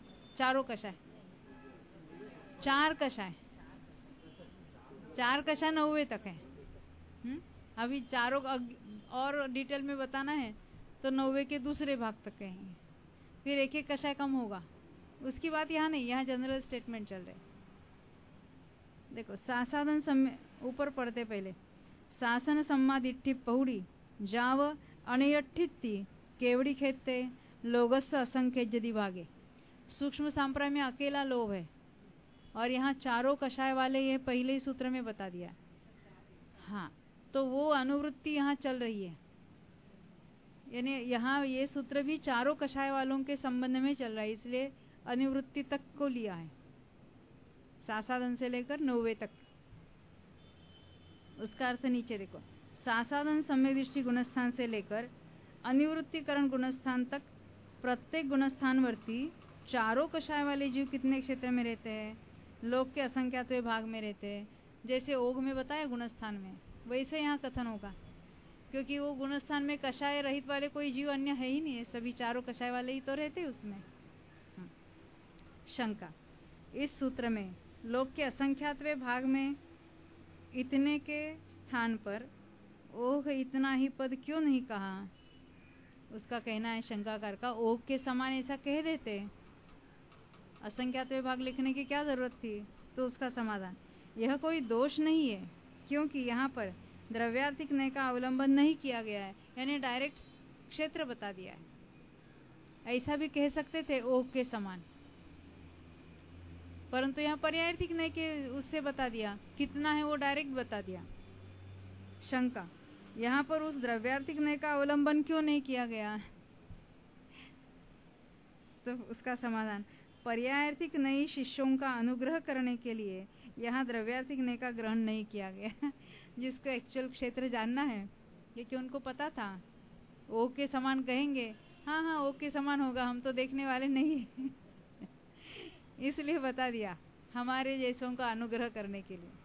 4 कषाय 9वें तक है। अभी चारों और डिटेल में बताना है तो 9वें के दूसरे भाग तक कहेंगे, फिर एक एक कषाय कम होगा, उसकी बात यहाँ नहीं, यहाँ जनरल स्टेटमेंट चल रहे। देखो सासाधन ऊपर पढ़ते पहले, शासन सम्मादिट्ठी पहुड़ी जाव अणयठित्ती केवड़ी खेते लोगस्य असंख्य यदि भागे। सूक्ष्म सांप्राय में अकेला लोभ है, और यहाँ चारों कषाय वाले ये पहले ही सूत्र में बता दिया। हाँ, तो वो अनुवृत्ति यहाँ चल रही है, यानी यहाँ ये सूत्र भी चारों कषाय वालों के संबंध में चल रहा है, इसलिए अनुवृत्ति तक को लिया है, सासाधन से लेकर 9वें तक। उसका अर्थ नीचे देखो, सासाधन सम्यक दृष्टि गुणस्थान से लेकर अनिवृत्तिकरण गुणस्थान तक प्रत्येक गुणस्थानवर्ती चारों कषाय वाले जीव कितने क्षेत्र में रहते हैं? लोक के असंख्यातवें भाग में रहते हैं। जैसे ओघ में बताया गुणस्थान में, वैसे यहाँ कथन होगा, क्योंकि वो गुणस्थान में कषाय रहित वाले कोई जीव अन्य है ही नहीं है, सभी चारों कषाय वाले ही तो रहते हैं उसमें। शंका, इस सूत्र में लोक के असंख्यातवें भाग में इतने के स्थान पर ओघ इतना ही पद क्यों नहीं कहा? उसका कहना है शंकाकार का, ओघ के समान ऐसा कह देते, असंख्यातवें भाग लिखने की क्या जरूरत थी? तो उसका समाधान, यह कोई दोष नहीं है, क्योंकि यहाँ पर द्रव्यार्थिक नय का अवलंबन नहीं किया गया है, यानी डायरेक्ट क्षेत्र बता दिया है। ऐसा भी कह सकते थे ओघ के समान, परंतु यहाँ पर्यायार्थिक नय के उससे बता दिया, कितना है वो डायरेक्ट बता दिया। शंका, यहाँ पर उस द्रव्यार्थिक नय का अवलंबन क्यों नहीं किया गया? तो उसका समाधान, पर्यायार्थिक नई शिष्यों का अनुग्रह करने के लिए यहाँ द्रव्यार्थिक नय का ग्रहण नहीं किया गया। जिसको एक्चुअल क्षेत्र जानना है, क्योंकि उनको पता था ओघ के समान कहेंगे, हाँ हाँ ओघ के समान होगा, हम तो देखने वाले नहीं इसलिए बता दिया, हमारे जैसों का अनुग्रह करने के लिए।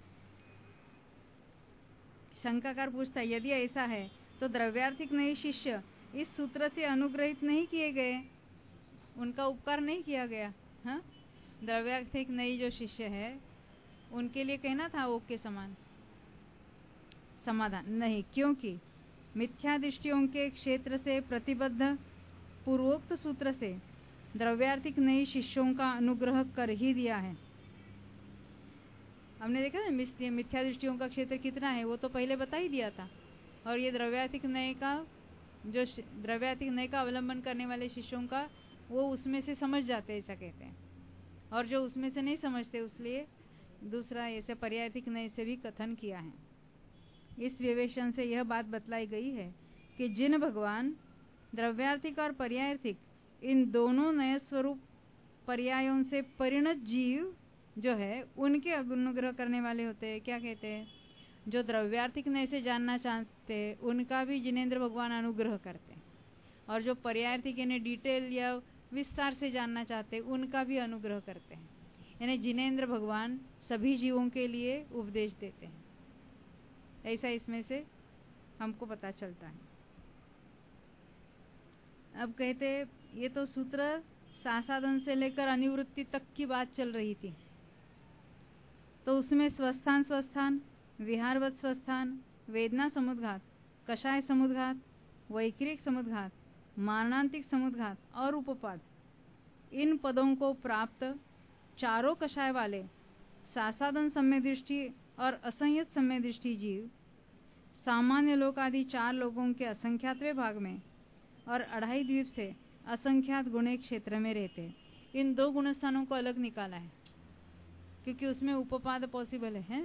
शंकाकार पूछता है, यदि ऐसा है तो द्रव्यार्थिक नई शिष्य इस सूत्र से अनुग्रहित नहीं किए गए, उनका उपकार नहीं किया गया। हाँ, द्रव्यार्थिक नई जो शिष्य है उनके लिए कहना था ओघ के समान। समाधान, नहीं, क्योंकि मिथ्या दृष्टियों के क्षेत्र से प्रतिबद्ध पूर्वोक्त सूत्र से द्रव्यार्थिक नई शिष्यों का अनुग्रह कर ही दिया है। हमने देखा ना मिथ्या दृष्टियों का क्षेत्र कितना है, वो तो पहले बता ही दिया था। और ये द्रव्यार्थिक नय का जो द्रव्यार्थिक नय का अवलंबन करने वाले शिष्यों का, वो उसमें से समझ जाते हैं, ऐसा कहते हैं। और जो उसमें से नहीं समझते, उसलिए दूसरा ऐसे पर्यायार्थिक नय से भी कथन किया है। इस विवेचन से यह बात बतलाई गई है कि जिन भगवान द्रव्यार्थिक और पर्यायार्थिक इन दोनों नए स्वरूप पर्यायों से परिणत जीव जो है उनके अनुग्रह करने वाले होते हैं। क्या कहते हैं? जो द्रव्यार्थिक नय से जानना चाहते हैं उनका भी जिनेंद्र भगवान अनुग्रह करते हैं, और जो पर्यायार्थिक यानी डिटेल या विस्तार से जानना चाहते हैं उनका भी अनुग्रह करते हैं। यानी जिनेंद्र भगवान सभी जीवों के लिए उपदेश देते हैं, ऐसा इसमें से हमको पता चलता है। अब कहते ये तो सूत्र सासाधन से लेकर अनिवृत्ति तक की बात चल रही थी, तो उसमें स्वस्थान स्वस्थान, विहारवत स्वस्थान, वेदना समुद्घात, कषाय समुद्घात, वैक्रिक समुद्घात, मारणांतिक समुद्घात और उपपाद, इन पदों को प्राप्त चारों कषाय वाले सासाधन सम्यक दृष्टि और असंयत सम्यक दृष्टि जीव सामान्य लोक आदि 4 लोगों के असंख्यातवें भाग में और 2.5 द्वीप से असंख्यात गुणे क्षेत्र में रहते। इन 2 गुणस्थानों को अलग निकाला है क्योंकि उसमें उपपाद पॉसिबल है,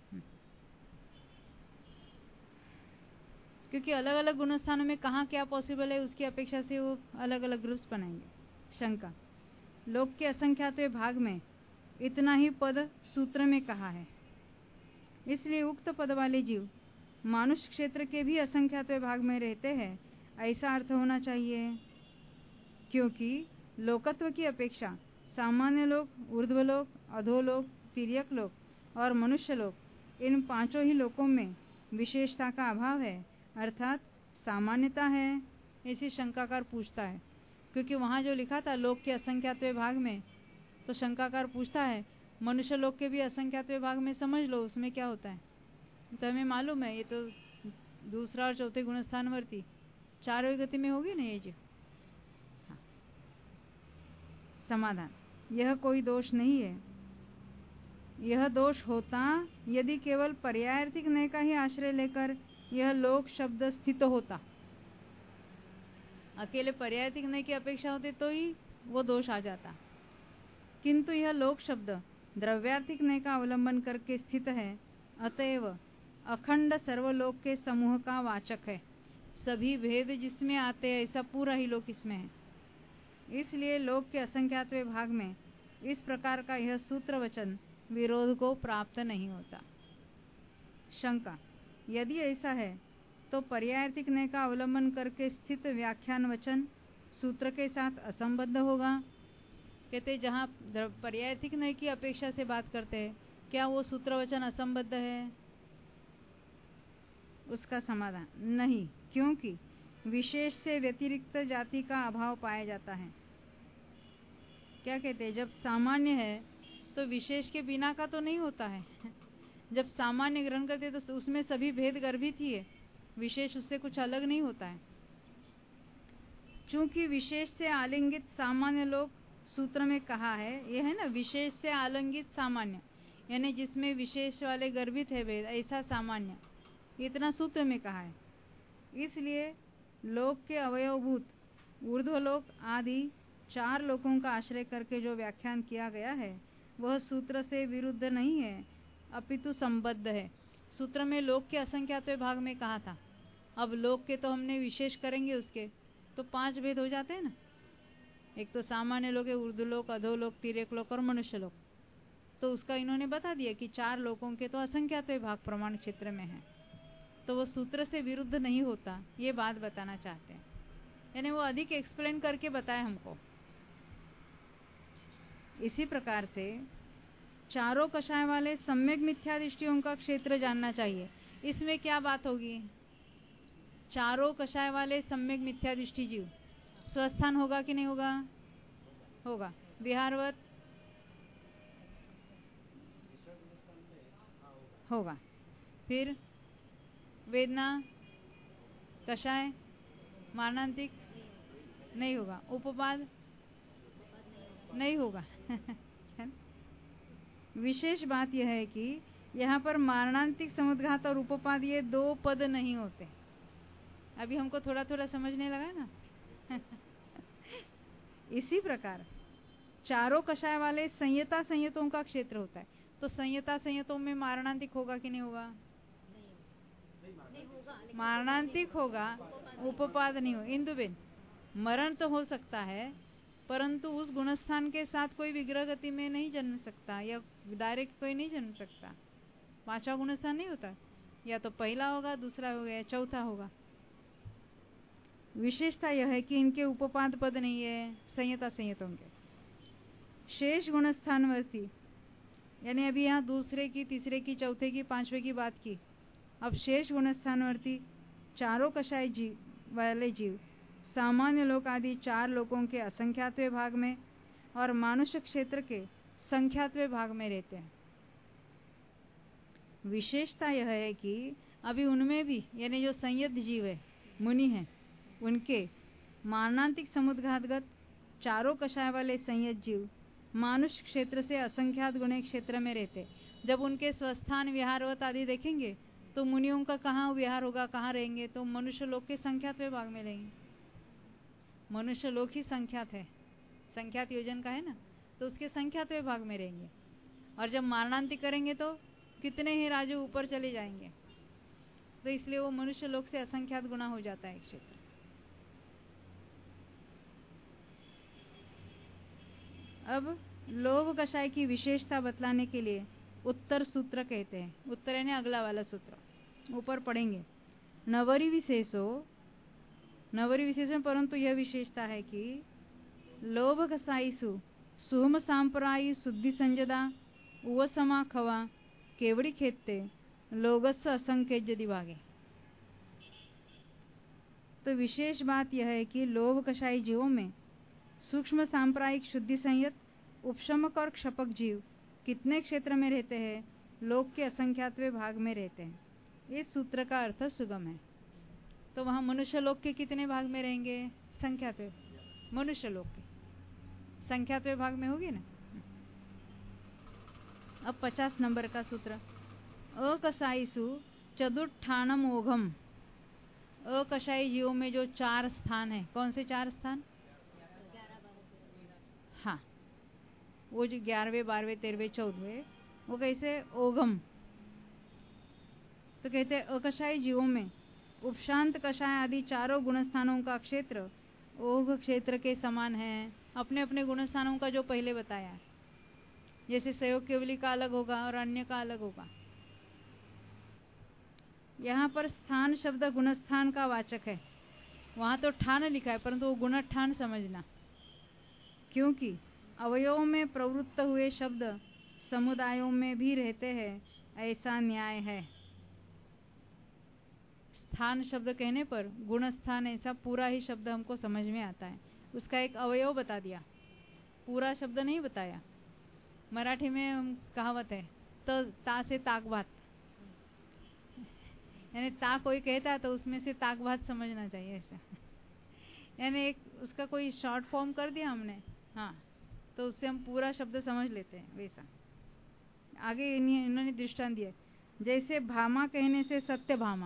क्योंकि अलग अलग गुणस्थानों में कहाँ क्या पॉसिबल है उसकी अपेक्षा से वो अलग अलग ग्रुप्स बनाएंगे। शंका, लोक के असंख्यातवें भाग में इतना ही पद सूत्र में कहा है, इसलिए उक्त पद वाले जीव मानुष क्षेत्र के भी असंख्यातवें भाग में रहते हैं, ऐसा अर्थ होना चाहिए। क्योंकि लोकत्व की अपेक्षा सामान्य लोक, ऊर्ध्वलोक, अधोलोक, तिर्यक लोक और मनुष्य लोक इन 5 ही लोकों में विशेषता का अभाव है, अर्थात सामान्यता है। ऐसी शंकाकार पूछता है, क्योंकि वहाँ जो लिखा था लोक के असंख्यातवें भाग में, तो शंकाकार पूछता है मनुष्य लोक के भी असंख्यातवें भाग में समझ लो, उसमें क्या होता है? तो हमें मालूम है ये तो दूसरा और चौथे गुणस्थान वर्ती 4वें गति में होगी ना ये जीव। हाँ। समाधान, यह कोई दोष नहीं है। यह दोष होता यदि केवल पर्यायार्थिक नय का ही आश्रय लेकर यह लोक शब्द स्थित होता, अकेले पर्यायार्थिक नय की अपेक्षा होती तो ही वो दोष आ जाता। किंतु यह लोक शब्द द्रव्यार्थिक नय का अवलंबन करके स्थित है, अतएव अखंड सर्वलोक के समूह का वाचक है। सभी भेद जिसमें आते हैं ऐसा पूरा ही लोक इसमें है। इसलिए लोक के असंख्यातवें भाग में इस प्रकार का यह सूत्र वचन विरोध को प्राप्त नहीं होता। शंका, यदि ऐसा है तो पर्यायार्थिक नय का अवलंबन करके स्थित व्याख्यान वचन सूत्र के साथ असंबद्ध होगा। कहते जहाँ पर्यायार्थिक नय की अपेक्षा से बात करते हैं, क्या वो सूत्र वचन असंबद्ध है? उसका समाधान नहीं, क्योंकि विशेष से व्यतिरिक्त जाति का अभाव पाया जाता है। क्या कहते हैं, जब सामान्य है तो विशेष के बिना का तो नहीं होता है। जब सामान्य ग्रहण करते तो उसमें सभी भेद गर्भित ही है, विशेष उससे कुछ अलग नहीं होता है। चूंकि विशेष से आलिंगित सामान्य लोक सूत्र में कहा है, यह है ना, विशेष से आलिंगित सामान्य, यानी जिसमें विशेष वाले गर्भित है भेद, ऐसा सामान्य, इतना सूत्र में कहा है। इसलिए लोक के अवयवभूत ऊर्ध्वलोक आदि 4 लोकों का आश्रय करके जो व्याख्यान किया गया है वह सूत्र से विरुद्ध नहीं है, अपितु संबद्ध है। सूत्र में लोक के असंख्यातवें भाग में कहा था, अब लोक के तो हमने विशेष करेंगे उसके तो 5 भेद हो जाते हैं ना। एक तो सामान्य लोक है, ऊर्ध्वलोक, अधोलोक, तिर्यक लोक और मनुष्य लोक। तो उसका इन्होंने बता दिया कि 4 लोकों के तो असंख्यातवें भाग प्रमाण क्षेत्र में है, तो वो सूत्र से विरुद्ध नहीं होता, ये बात बताना चाहते हैं। यानी वो अधिक एक्सप्लेन करके बताया हमको। इसी प्रकार से चारों कषाय वाले सम्यक मिथ्या दृष्टियों का क्षेत्र जानना चाहिए। इसमें क्या बात होगी? चारों कषाय वाले सम्यक मिथ्या दृष्टि जीव स्वस्थान होगा कि नहीं होगा? होगा। विहारवत होगा। फिर वेदना कषाय मारणांतिक नहीं होगा। उपपाद नहीं होगा। विशेष बात यह है कि यहाँ पर मारणांतिक समुद्घात और उपपाद ये 2 पद नहीं होते। अभी हमको थोड़ा थोड़ा समझने लगा ना। इसी प्रकार चारों कषाय वाले संयता संयतों का क्षेत्र होता है, तो संयता संयतों में मारणांतिक होगा कि नहीं होगा? मारणांतिक होगा, उपपाद नहीं हो। इंदुबेन, मरण तो हो सकता है परंतु उस गुणस्थान के साथ कोई विग्रह गति में नहीं जन्म सकता, या डायरेक्ट कोई नहीं जन्म सकता। 5वां गुणस्थान नहीं होता, या तो पहला होगा, दूसरा होगा, या चौथा होगा। विशेषता यह है कि इनके उपपाद पद नहीं है संयता संयतों के। शेष गुणस्थानवर्ती, यानी अभी यहाँ दूसरे की, तीसरे की, चौथे की, 5वें की बात की। अब शेष गुणस्थानवर्ती चारों कषाय जीव वाले जीव सामान्य लोक आदि 4 लोकों के असंख्यातवें भाग में और मानुष्य क्षेत्र के संख्यातवें भाग में रहते हैं। विशेषता यह है कि अभी उनमें भी, यानी जो संयत जीव है, मुनि है, उनके मारणांतिक समुद्घातगत चारों कषाय वाले संयत जीव मानुष्य क्षेत्र से असंख्यात गुणे क्षेत्र में रहते। जब उनके स्वस्थान विहारवत आदि देखेंगे तो मुनियों का कहाँ विहार होगा, कहाँ रहेंगे? तो मनुष्य लोक के संख्यातवें भाग में रहेंगे। मनुष्य लोक ही संख्यात है, संख्यात योजन का है ना, तो उसके संख्यातवें भाग में रहेंगे। और जब मारणांतिक करेंगे तो कितने ही राजू ऊपर चले जाएंगे, तो इसलिए वो मनुष्य लोक से असंख्यात गुना हो जाता है क्षेत्र। अब लोभ कषाय की विशेषता बतलाने के लिए उत्तर सूत्र कहते हैं। उत्तर यानी अगला वाला सूत्र, ऊपर पढ़ेंगे। नवरी विशेषो, नवरी विशेष में परंतु यह विशेषता है कि लोभ कसाईसु सुहम सांपरायी शुद्धि संजदा उवसमा खवा केवड़ी खेते लोगस्स असंख्य दिभागे। तो विशेष बात यह है कि लोभ कषाई जीवों में सूक्ष्म सांप्रायिक शुद्धि संयत उपशमक और क्षपक जीव कितने क्षेत्र में रहते हैं? लोक के असंख्यातवें भाग में रहते हैं। इस सूत्र का अर्थ सुगम है। तो वहां मनुष्य लोक के कितने भाग में रहेंगे? संख्यातवें। मनुष्य लोक के संख्यातवें भाग में होगी ना। अब 50 नंबर का सूत्र, अकसाईसु चतुष्ठानम ओघम। अकषाई जीवों में जो 4 स्थान है, कौन से 4 स्थान? वो जो 11वें 12वें 13वें 14वें वो कैसे ओघम, तो कहते हैं अकषाय जीवों में उपशांत कषाय आदि चारों गुणस्थानों का क्षेत्र ओघ क्षेत्र के समान है। अपने अपने गुणस्थानों का जो पहले बताया, जैसे सहयोग केवली का अलग होगा और अन्य का अलग होगा। यहाँ पर स्थान शब्द गुणस्थान का वाचक है। वहां तो ठान लिखा है परंतु वो गुणठान समझना, क्योंकि अवयवों में प्रवृत्त हुए शब्द समुदायों में भी रहते हैं, ऐसा न्याय है। स्थान शब्द कहने पर गुणस्थान ऐसा पूरा ही शब्द हमको समझ में आता है। उसका एक अवयव बता दिया, पूरा शब्द नहीं बताया। मराठी में हम कहावत है ता से ताक भात, यानी ता कोई कहता है तो उसमें से ताक भात समझना चाहिए ऐसा। यानी एक उसका कोई शॉर्ट फॉर्म कर दिया हमने, हाँ, तो उससे हम पूरा शब्द समझ लेते हैं। वैसा आगे इन्होंने दृष्टांत दिया, जैसे भामा कहने से सत्य भामा,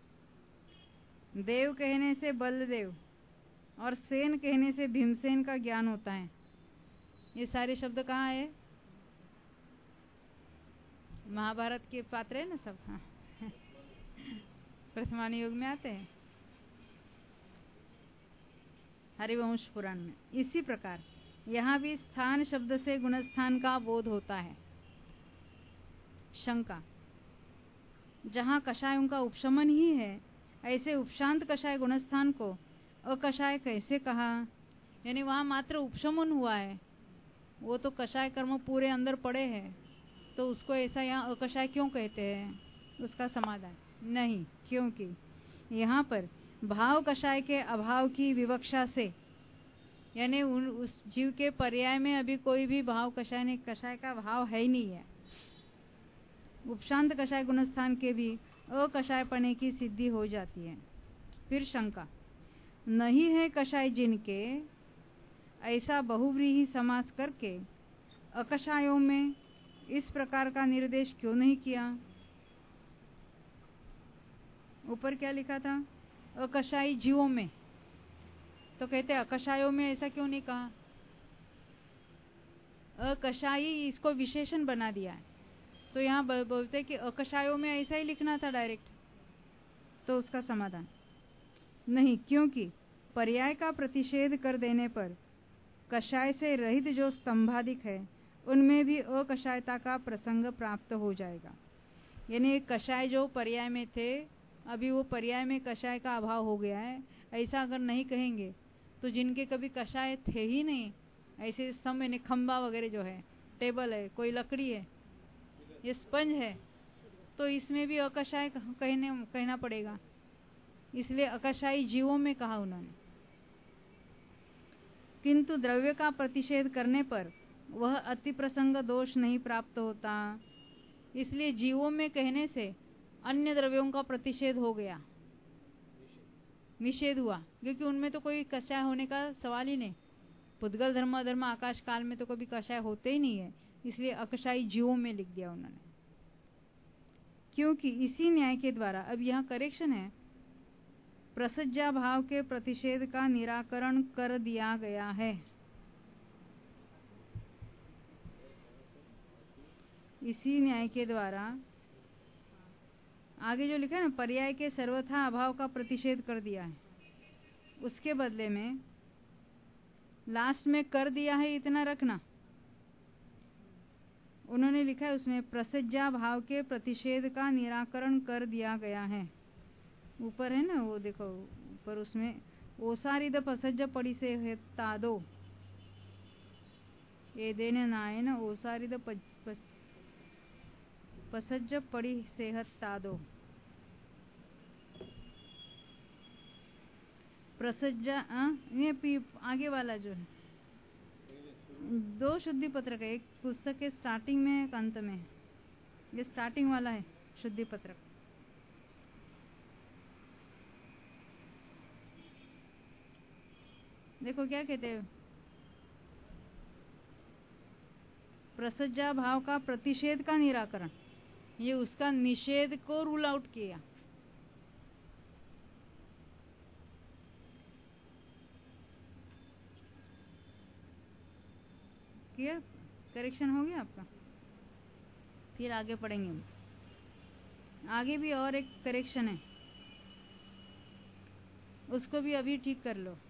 देव कहने से बलदेव और सेन कहने से भीमसेन का ज्ञान होता है। ये सारे शब्द कहाँ है? महाभारत के पात्र है ना सब, हाँ। प्रथमान युग में आते हैं, हरिवंश पुराण में। इसी प्रकार यहाँ भी स्थान शब्द से गुणस्थान का बोध होता है। शंका, जहाँ कषायों का उपशमन ही है, ऐसे उपशांत कषाय गुणस्थान को अकषाय कैसे कहा? यानी वहां मात्र उपशमन हुआ है, वो तो कषाय कर्म पूरे अंदर पड़े हैं, तो उसको ऐसा यहाँ अकषाय क्यों कहते हैं? उसका समाधान नहीं, क्योंकि यहाँ पर भाव कषाय के अभाव की विवक्षा से, यानी उस जीव के पर्याय में अभी कोई भी भाव कषाय नहीं, कषाय का भाव है ही नहीं है। उपशांत कषाय गुणस्थान के भी अकषायपने की सिद्धि हो जाती है। फिर शंका, नहीं है कषाय जिनके, ऐसा बहुव्रीहि समास करके अकषायों में इस प्रकार का निर्देश क्यों नहीं किया? ऊपर क्या लिखा था? अकषाई जीवों में, तो कहते अकषायों में ऐसा क्यों नहीं कहा? अकषाई इसको विशेषण बना दिया है, तो यहाँ बोलते कि अकषायों में ऐसा ही लिखना था डायरेक्ट। तो उसका समाधान नहीं, क्योंकि पर्याय का प्रतिषेध कर देने पर कषाय से रहित जो स्तंभादिक है उनमें भी अकषायता का प्रसंग प्राप्त हो जाएगा। यानी कषाय जो पर्याय में थे, अभी वो पर्याय में कषाय का अभाव हो गया है। ऐसा अगर नहीं कहेंगे तो जिनके कभी कषाय थे ही नहीं, ऐसे स्तंभ यानी खंबा वगैरह जो है, टेबल है, कोई लकड़ी है, ये स्पंज है, तो इसमें भी अकषाय कहना पड़ेगा। इसलिए अकषाई जीवों में कहा उन्होंने। किंतु द्रव्य का प्रतिषेध करने पर वह अति प्रसंग दोष नहीं प्राप्त होता, इसलिए जीवों में कहने से अन्य द्रव्यों का प्रतिषेध हो गया, निषेध हुआ, क्योंकि उनमें तो कोई कषाय होने का सवाल ही नहीं। पुद्गल धर्म अधर्म आकाश काल में तो कभी कषाय होते ही नहीं है, इसलिए अकषाई जीवों में लिख दिया उन्होंने। क्योंकि इसी न्याय के द्वारा, अब यहाँ करेक्शन है, प्रसज्जा भाव के प्रतिषेध का निराकरण कर दिया गया है। इसी न्याय के द्वारा आगे जो लिखा है ना, पर्याय के सर्वथा अभाव का प्रतिषेध कर दिया है, उसके बदले में लास्ट में कर दिया है, इतना रखना। उन्होंने लिखा है उसमें प्रसज्जा भाव के प्रतिषेध का निराकरण कर दिया गया है। ऊपर है ना, वो देखो ऊपर, उसमें ओसारिद पसज्ज पड़ी से है तादो, ये देने ना है ना, ओसारिद पसज्ज पड़ी सेहत तादो, प्रसज्जा ये आगे वाला जो है, दो शुद्धि पत्रक है, एक पुस्तक के स्टार्टिंग में एक अंत में, ये स्टार्टिंग वाला है शुद्धि पत्रक। देखो क्या कहते हैं, प्रसज्जा भाव का प्रतिषेध का निराकरण, ये उसका निषेध को रूल आउट किया। करेक्शन हो गया आपका? फिर आगे पढ़ेंगे हम। आगे भी और एक करेक्शन है, उसको भी अभी ठीक कर लो।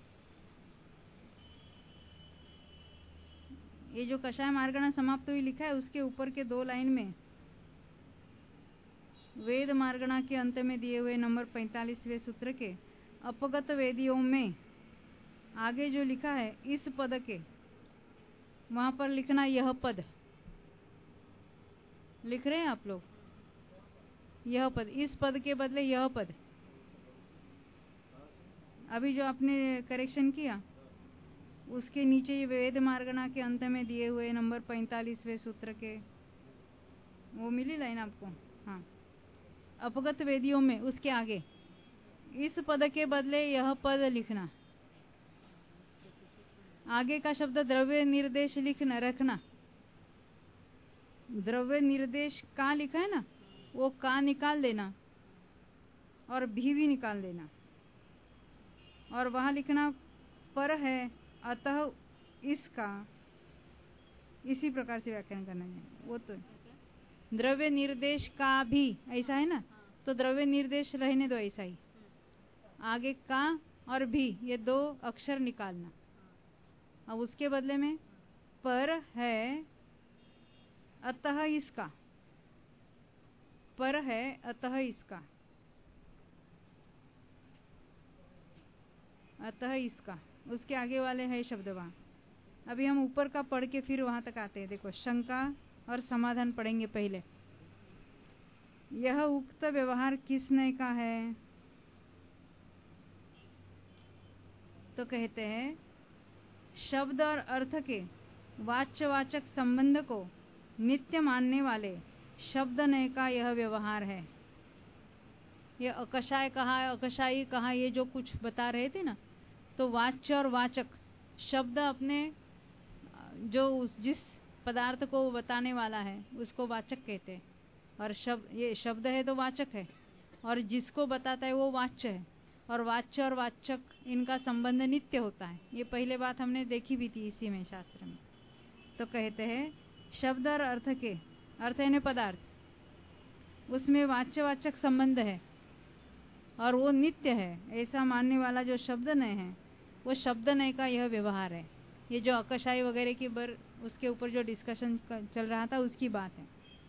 ये जो कषाय मार्गणा समाप्त हुई लिखा है, उसके ऊपर के 2 लाइन में वेद मार्गणा के अंत में दिए हुए नंबर 45वें सूत्र के अपगत वेदियों में आगे जो लिखा है इस पद के, वहां पर लिखना यह पद। लिख रहे हैं आप लोग? यह पद, इस पद के बदले यह पद। अभी जो आपने करेक्शन किया उसके नीचे ये वेद मार्गणा के अंत में दिए हुए नंबर 45वें सूत्र के, वो मिली लाइन आपको? हाँ, अपगत वेदियों में, उसके आगे इस पद के बदले यह पद लिखना। आगे का शब्द द्रव्य निर्देश लिखना, रखना। द्रव्य निर्देश का लिखा है ना, वो का निकाल देना और भी निकाल देना, और वहां लिखना पर है अतः इसका, इसी प्रकार से व्याख्यान करना है। वो तो द्रव्य निर्देश का भी ऐसा है ना, तो द्रव्य निर्देश रहने दो ऐसा ही, आगे का और भी ये 2 अक्षर निकालना। अब उसके बदले में पर है अतः इसका, पर है अतः इसका, अतः इसका, उसके आगे वाले है शब्द वहां। अभी हम ऊपर का पढ़ के फिर वहां तक आते हैं। देखो, शंका और समाधान पढ़ेंगे पहले। यह उक्त व्यवहार किस नय का है? तो कहते हैं शब्द और अर्थ के वाच्यवाचक संबंध को नित्य मानने वाले शब्द नय का यह व्यवहार है। ये अकषाय कहा, अकषाई कहा, ये जो कुछ बता रहे थे ना, तो वाच्य और वाचक शब्द अपने जो जिस पदार्थ को बताने वाला है उसको वाचक कहते हैं, और ये शब्द है तो वाचक है, और जिसको बताता है वो वाच्य है, और वाच्य और वाचक इनका संबंध नित्य होता है। ये पहले बात हमने देखी भी थी इसी में शास्त्र में। तो कहते हैं शब्द और अर्थ के, अर्थ यानी पदार्थ, उसमें वाच्यवाचक संबंध है और वो नित्य है, ऐसा मानने वाला जो शब्द नय है वो शब्द नय का यह व्यवहार है। ये जो अकषाई वगैरह की उसके ऊपर जो डिस्कशन चल रहा था उसकी बात है।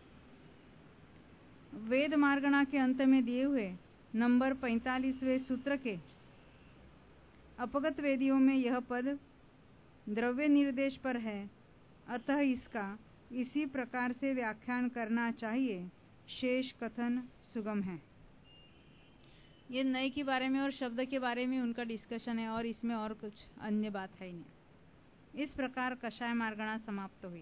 वेद मार्गणा के अंत में दिए हुए नंबर 45वें सूत्र के अपगत वेदियों में यह पद द्रव्य निर्देश पर है, अतः इसका इसी प्रकार से व्याख्यान करना चाहिए, शेष कथन सुगम है। ये नए के बारे में और शब्द के बारे में उनका डिस्कशन है, और इसमें और कुछ अन्य बात है नहीं। इस प्रकार कषाय मार्गणा समाप्त हुई।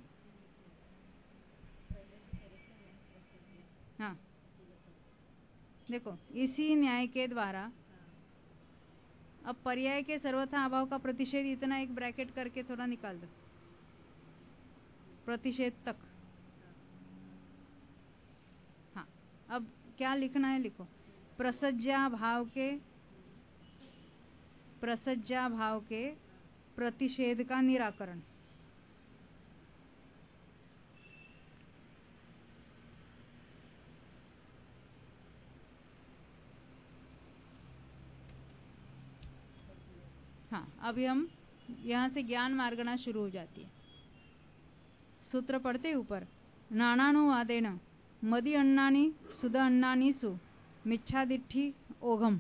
हाँ, देखो, इसी न्याय के द्वारा अब पर्याय के सर्वथा अभाव का प्रतिषेध, इतना एक ब्रैकेट करके थोड़ा निकाल दो, प्रतिषेध तक। हाँ, अब क्या लिखना है लिखो, प्रसज्जा भाव के प्रतिषेध का निराकरण। हाँ, अभी हम यहाँ से ज्ञान मार्गणा शुरू हो जाती है। सूत्र पढ़ते ऊपर, नानानुवादेन मदि अन्नानि सुध अन्नानि सु मिच्छादिट्ठी ओघम।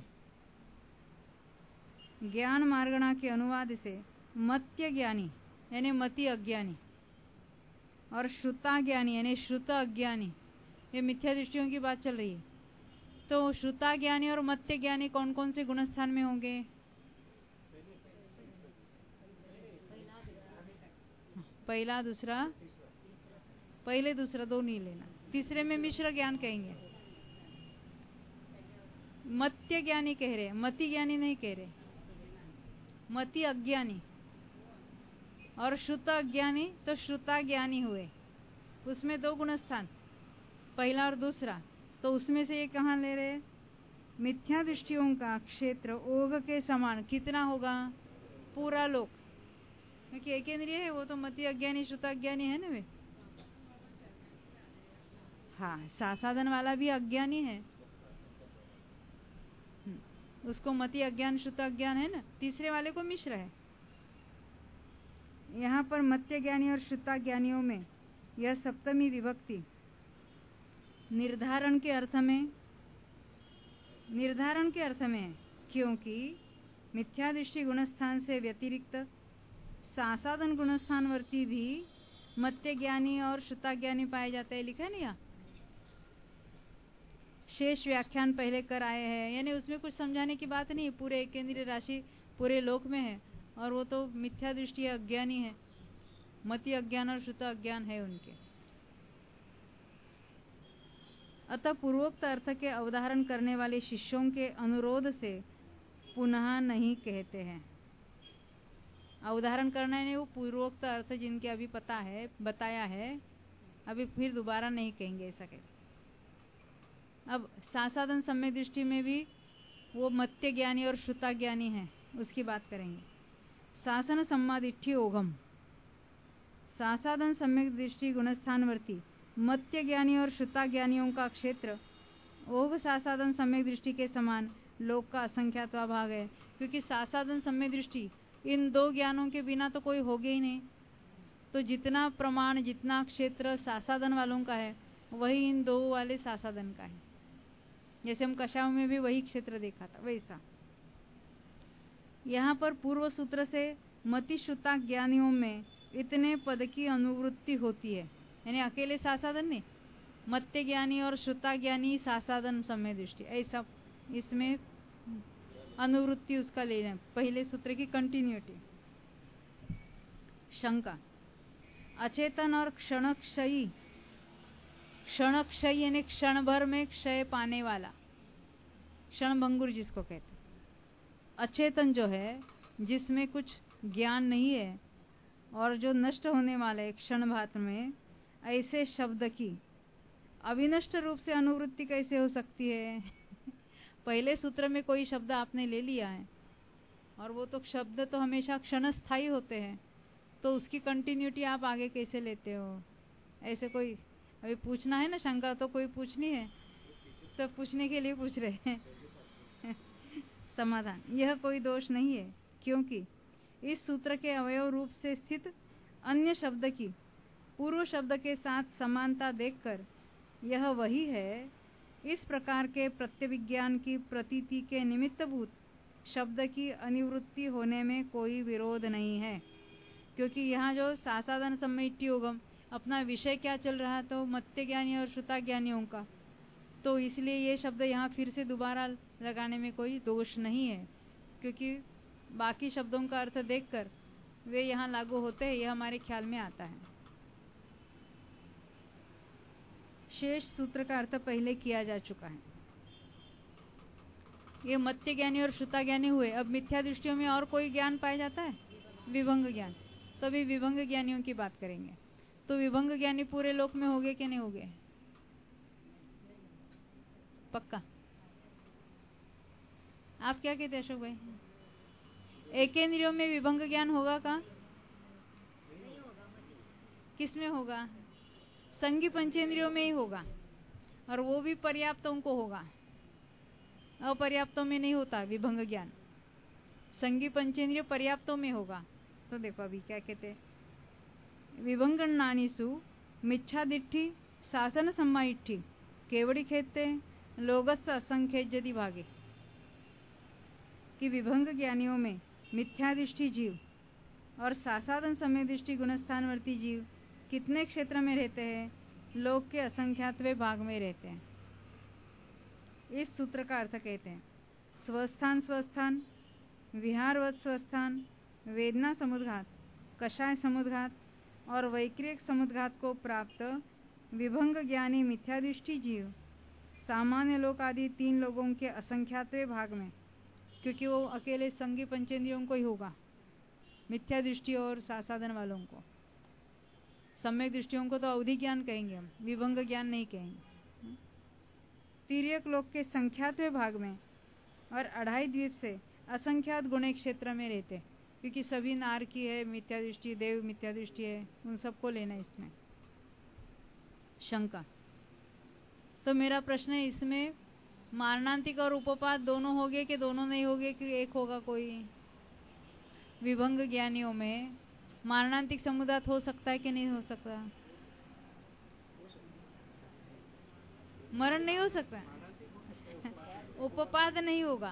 ज्ञान मार्गणा के अनुवाद से मत्य ज्ञानी यानी मति अज्ञानी और श्रुता ज्ञानी यानी श्रुत अज्ञानी, ये मिथ्या दृष्टियों की बात चल रही है। तो श्रुता ज्ञानी और मत्य ज्ञानी कौन कौन से गुणस्थान में होंगे? पहला दूसरा, पहले दूसरा दो नहीं लेना, तीसरे में मिश्र ज्ञान कहेंगे। मत्य ज्ञानी कह रहे, मति ज्ञानी नहीं कह रहे, मति अज्ञानी। और श्रुत अज्ञानी तो श्रुता ज्ञानी हुए, उसमें 2 गुणस्थान, पहला और दूसरा। तो उसमें से ये कहाँ ले रहे? मिथ्या दृष्टियों का क्षेत्र ओघ के समान कितना होगा? पूरा लोक। क्योंकि एक इंद्रिय है, वो तो मति अज्ञानी श्रुताज्ञानी है ना वे। हाँ, सासाधन वाला भी अज्ञानी है, उसको मति अज्ञान श्रुताज्ञान है ना, तीसरे वाले को मिश्र है। यहाँ पर मत्य ज्ञानी और श्रुताज्ञानियों में यह सप्तमी विभक्ति निर्धारण के अर्थ में है, क्योंकि मिथ्या दृष्टि गुणस्थान से व्यतिरिक्त सासाधन गुणस्थानवर्ती भी मत्य ज्ञानी और श्रुताज्ञानी पाए जाते हैं, लिखा नहीं यहाँ। शेष व्याख्यान पहले कर आए हैं, यानी उसमें कुछ समझाने की बात नहीं। पूरे एकेंद्रीय राशि पूरे लोक में है, और वो तो मिथ्या दृष्टि अज्ञानी है, मति अज्ञान और श्रुत अज्ञान है उनके। अतः पूर्वोक्त अर्थ के अवधारण करने वाले शिष्यों के अनुरोध से पुनः नहीं कहते हैं। अवधारण करना है वो पूर्वोक्त अर्थ जिनके अभी पता है, बताया है, अभी फिर दोबारा नहीं कहेंगे ऐसा कहते। अब सासाधन सम्यक दृष्टि में भी वो मत्य ज्ञानी और श्रुताज्ञानी है, उसकी बात करेंगे। सासन सम्मादिष्ठि ओघम, सासाधन सम्यक दृष्टि गुणस्थानवर्ती मत्य ज्ञानी और श्रुताज्ञानियों का क्षेत्र ओघ सासाधन सम्यक दृष्टि के समान लोक का असंख्यात्वा भाग है। क्योंकि सासाधन सम्यक दृष्टि इन दो ज्ञानों के बिना तो कोई होगे ही नहीं, तो जितना प्रमाण जितना क्षेत्र सासाधन वालों का है वही इन दो वाले सासाधन का है। जैसे हम कषायों में भी वही क्षेत्र देखा था, वैसा यहाँ पर पूर्व सूत्र से मति श्रुता ज्ञानियों में इतने पद की अनुवृत्ति होती है, यानी अकेले सासाधन नहीं, मत्य ज्ञानी और श्रुता ज्ञानी सासाधन सम्य दृष्टि, ऐसा इसमें अनुवृत्ति उसका लेना, पहले सूत्र की कंटिन्यूटी। शंका, अचेतन और क्षणक्षयी, क्षणक्षयी यानी क्षण भर में क्षय पाने वाला, क्षणभंगुर जिसको कहते, अचेतन जो है जिसमें कुछ ज्ञान नहीं है और जो नष्ट होने वाला है क्षण मात्र में, ऐसे शब्द की अविनष्ट रूप से अनुवृत्ति कैसे हो सकती है? पहले सूत्र में कोई शब्द आपने ले लिया है और वो तो शब्द तो हमेशा क्षणस्थायी होते हैं, तो उसकी कंटिन्यूटी आप आगे कैसे लेते हो? ऐसे कोई अभी पूछना है ना, शंका तो कोई पूछनी है, तो पूछने के लिए पूछ रहे हैं। समाधान, यह कोई दोष नहीं है, क्योंकि इस सूत्र के अवयव रूप से स्थित अन्य शब्द की पूर्व शब्द के साथ समानता देखकर यह वही है, इस प्रकार के प्रत्यविज्ञान की प्रतीति के निमित्तभूत शब्द की अनिवृत्ति होने में कोई विरोध नहीं है। क्योंकि यहाँ जो सासाधन सम्मिट्टी होगम अपना विषय क्या चल रहा, तो मत्य ज्ञानी और श्रुता ज्ञानियों का, तो इसलिए ये शब्द यहाँ फिर से दोबारा लगाने में कोई दोष नहीं है, क्योंकि बाकी शब्दों का अर्थ देखकर वे यहाँ लागू होते हैं, यह हमारे ख्याल में आता है। शेष सूत्र का अर्थ पहले किया जा चुका है। ये मत्य ज्ञानी और श्रुता ज्ञानी हुए। अब मिथ्या दृष्टियों में और कोई ज्ञान पाया जाता है, विभंग ज्ञान, तो अभी विभंग ज्ञानियों की बात करेंगे। तो विभंग ज्ञानी पूरे लोक में होंगे कि नहीं होंगे? पक्का? आप क्या कहते हैं अशोक भाई? एकेंद्रियों में विभंग ज्ञान होगा का? किस में होगा? संगी पंचेंद्रियों में ही होगा, और वो भी पर्याप्तों को होगा, अपर्याप्तों में नहीं होता विभंग ज्ञान। संगी पंचेंद्रिय पर्याप्तों में होगा। तो देखो अभी क्या कहते हैं, विभंगणानिषु मिच्छादिट्ठि शासन सम्माइट्ठि केवड़ी खेते लोगस्य असंख्येज्यति भागे, कि विभंग ज्ञानियों में मिथ्यादृष्टि जीव और सासाधन समय दृष्टि गुणस्थानवर्ती जीव कितने क्षेत्र में रहते हैं? लोक के असंख्यातवें भाग में रहते हैं। इस सूत्र का अर्थ कहते हैं, स्वस्थान स्वस्थान, विहारवत स्वस्थान, वेदना समुद्घात, कषाय समुद्घात और वैक्रियक समुद्घात को प्राप्त विभंग ज्ञानी मिथ्यादृष्टि जीव सामान्य लोक आदि तीन लोगों के असंख्यातवें भाग में, क्योंकि वो अकेले संगी पंचेंद्रियों को ही होगा, मिथ्या दृष्टि और सासाधन वालों को। सम्यक दृष्टियों को तो अवधि ज्ञान कहेंगे हम, विभंग ज्ञान नहीं कहेंगे। तिर्यक लोक के संख्यातवें भाग में और अढ़ाई द्वीप से असंख्यात गुणे क्षेत्र में रहते, क्योंकि सभी नार की है मिथ्या दृष्टि, देव मिथ्या दृष्टि है, उन सबको लेना है इसमें शंका। तो मेरा प्रश्न है, इसमें मारणांतिक और उपपाद दोनों हो गए कि दोनों नहीं हो गए कि एक होगा कोई? विभंग ज्ञानियों में मारणांतिक समुदाय हो सकता है कि नहीं हो सकता? मरण नहीं हो सकता, उपपाद नहीं होगा।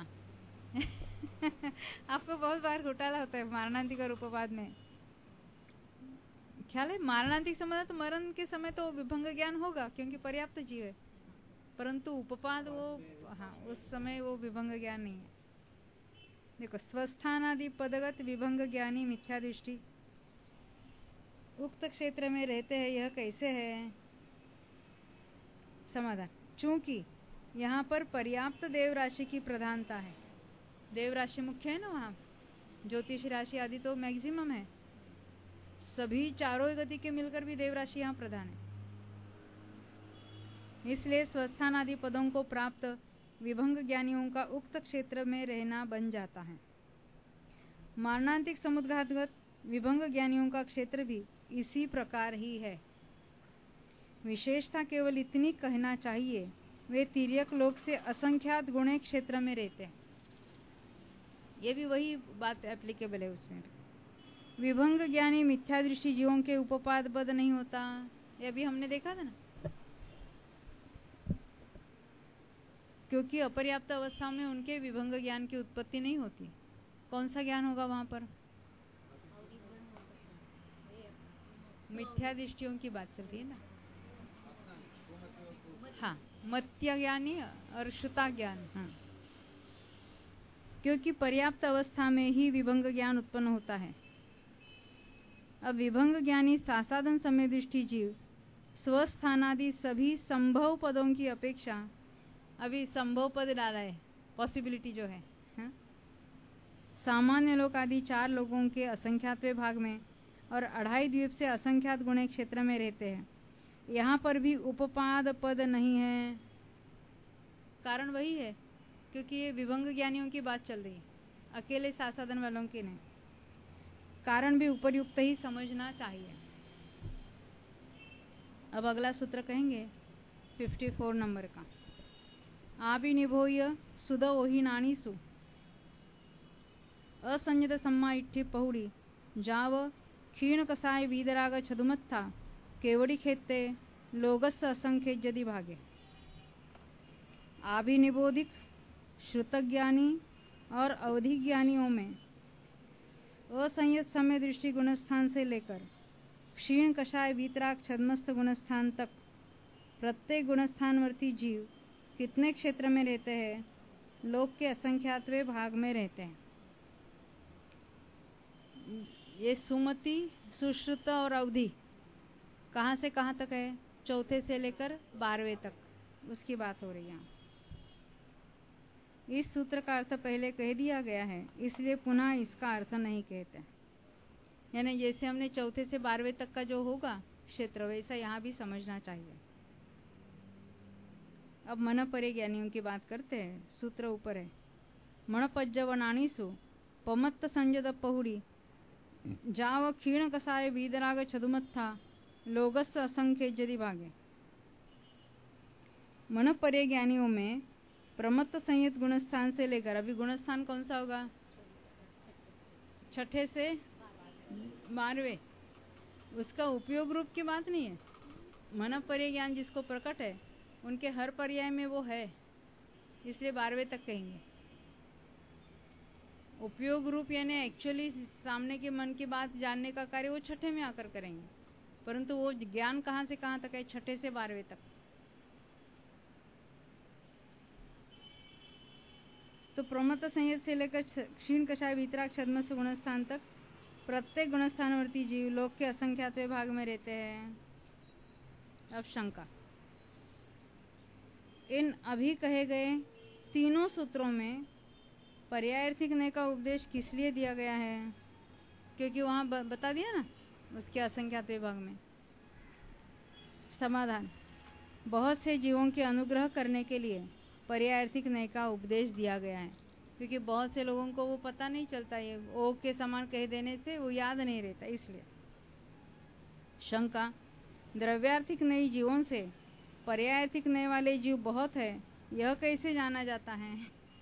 आपको बहुत बार घोटाला होता है मारणांतिक और उपपाद में। ख्याल है मारणांतिक समुदाय तो मरण के समय तो विभंग ज्ञान होगा क्योंकि पर्याप्त जीव है, परंतु उपपाद वो हाँ उस समय वो विभंग ज्ञान नहीं है। देखो, स्वस्थानादि पदगत विभंग ज्ञानी मिथ्या दृष्टि उक्त क्षेत्र में रहते हैं, यह कैसे है? समाधान, चूंकि यहाँ पर पर्याप्त देव राशि की प्रधानता है। देव राशि मुख्य है ना, वहाँ ज्योतिष राशि आदि तो मैक्सिमम है, सभी चारों गति के मिलकर भी देव राशि यहाँ प्रधान है। इसलिए स्वस्थान आदि पदों को प्राप्त विभंग ज्ञानियों का उक्त क्षेत्र में रहना बन जाता है। मारणांतिक समुद्घातगत विभंग ज्ञानियों का क्षेत्र भी इसी प्रकार ही है। विशेषता केवल इतनी कहना चाहिए, वे तिर्यक लोक से असंख्यात गुणे क्षेत्र में रहते हैं। ये भी वही बात एप्लीकेबल है उसमें। विभंग ज्ञानी मिथ्या दृष्टि जीवों के उपपाद बद नहीं होता, ये भी हमने देखा था ना, क्योंकि अपर्याप्त अवस्था में उनके विभंग ज्ञान की उत्पत्ति नहीं होती। कौन सा ज्ञान होगा वहां पर? मिथ्या दृष्टियों की बात चल रही है ना। हाँ, मत्य ज्ञानी और श्रुता ज्ञान। हाँ, क्योंकि पर्याप्त अवस्था में ही विभंग ज्ञान उत्पन्न होता है। अब विभंग ज्ञानी सासाधन समय दृष्टि जीव स्वस्थानादि सभी संभव पदों की अपेक्षा, अभी संभव पद डाला है, पॉसिबिलिटी जो है, हाँ? सामान्य लोक आदि 4 लोगों के असंख्यातवे भाग में और 2.5 द्वीप से असंख्यात गुणे क्षेत्र में रहते हैं। यहाँ पर भी उपपाद पद नहीं है। कारण वही है क्योंकि ये विभंग ज्ञानियों की बात चल रही है, अकेले सासाधन वालों की नहीं। कारण भी उपयुक्त ही समझना चाहिए। अब अगला सूत्र कहेंगे 54 नंबर का। आभिनिभोय सुद ओहिनानीसु असंयत सम्मा इट्ठी पहुड़ी जाव क्षीण कसाय वीदराग छदुमत्था केवड़ी खेते लोगस असंख्य यदि भागे। आभिनिबोधिक श्रुतज्ञानी और अवधि ज्ञानियों में असंयत समय दृष्टि गुणस्थान से लेकर क्षीण कषाय वीतराग छद्मस्थ गुणस्थान तक प्रत्येक गुणस्थानवर्ती जीव कितने क्षेत्र में रहते हैं? लोक के असंख्यातवे भाग में रहते हैं। ये सुमति, सुश्रुत और अवधि कहाँ से कहाँ तक है? चौथे से लेकर 12वें तक, उसकी बात हो रही है। इस सूत्र का अर्थ पहले कह दिया गया है, इसलिए पुनः इसका अर्थ नहीं कहते। यानी जैसे हमने चौथे से 12वें तक का जो होगा क्षेत्र, वैसा यहाँ भी समझना चाहिए। अब मन परे ज्ञानियों की बात करते हैं। सूत्र ऊपर है। मणपज्जवनानीसु पमत्त संजद पहुड़ी जाव क्षीण कसाय वीदराग छदुमत्था लोगस असंख्य यदि भागे। मन परे ज्ञानियों में प्रमत्त संयत गुणस्थान से लेकर, अभी गुणस्थान कौन सा होगा? छठे से 12वें। उसका उपयोग रूप की बात नहीं है। मन पर्याय ज्ञान जिसको प्रकट है उनके हर पर्याय में वो है, इसलिए 12वें तक कहेंगे। उपयोग रूप यानी एक्चुअली सामने के मन की बात जानने का कार्य वो छठे में आकर करेंगे, परंतु वो ज्ञान कहाँ से कहाँ तक है? छठे से 12वें तक। तो प्रमत्त संयत से लेकर क्षीण कषाय वीतराग छद्मस्थ गुणस्थान तक प्रत्येक गुणस्थानवर्ती जीव लोक के असंख्यातवे भाग में रहते हैं। अब शंका, इन अभी कहे गए तीनों सूत्रों में पर्यायार्थिक न्याय का उपदेश किस लिए दिया गया है? क्योंकि वहां बता दिया ना उसके असंख्यात विभाग में। समाधान, बहुत से जीवों के अनुग्रह करने के लिए पर्यायार्थिक न्याय का उपदेश दिया गया है, क्योंकि बहुत से लोगों को वो पता नहीं चलता, ये ओ के समान कह देने से वो याद नहीं रहता, इसलिए। शंका, द्रव्यार्थिक नए जीवों से पर्यायार्थिक नए वाले जीव बहुत है, यह कैसे जाना जाता है?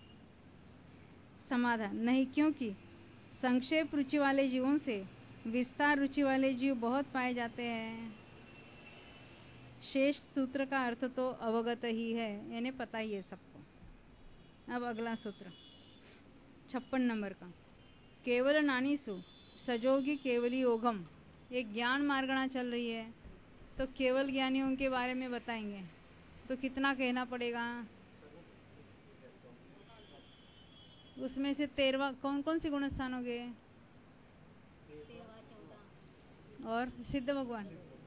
समाधान, नहीं, क्योंकि संक्षेप रुचि वाले जीवों से विस्तार रुचि वाले जीव बहुत पाए जाते हैं। शेष सूत्र का अर्थ तो अवगत ही है, यानी पता ही है सबको। अब अगला सूत्र 56 नंबर का, केवल नानीसु सजोगी केवली योगम। एक ज्ञान मार्गणा चल रही है, तो केवल ज्ञानियों के बारे में बताएंगे, तो कितना कहना पड़ेगा? उसमें से 13 कौन कौन से गुण स्थान हो गए? और सिद्ध भगवान।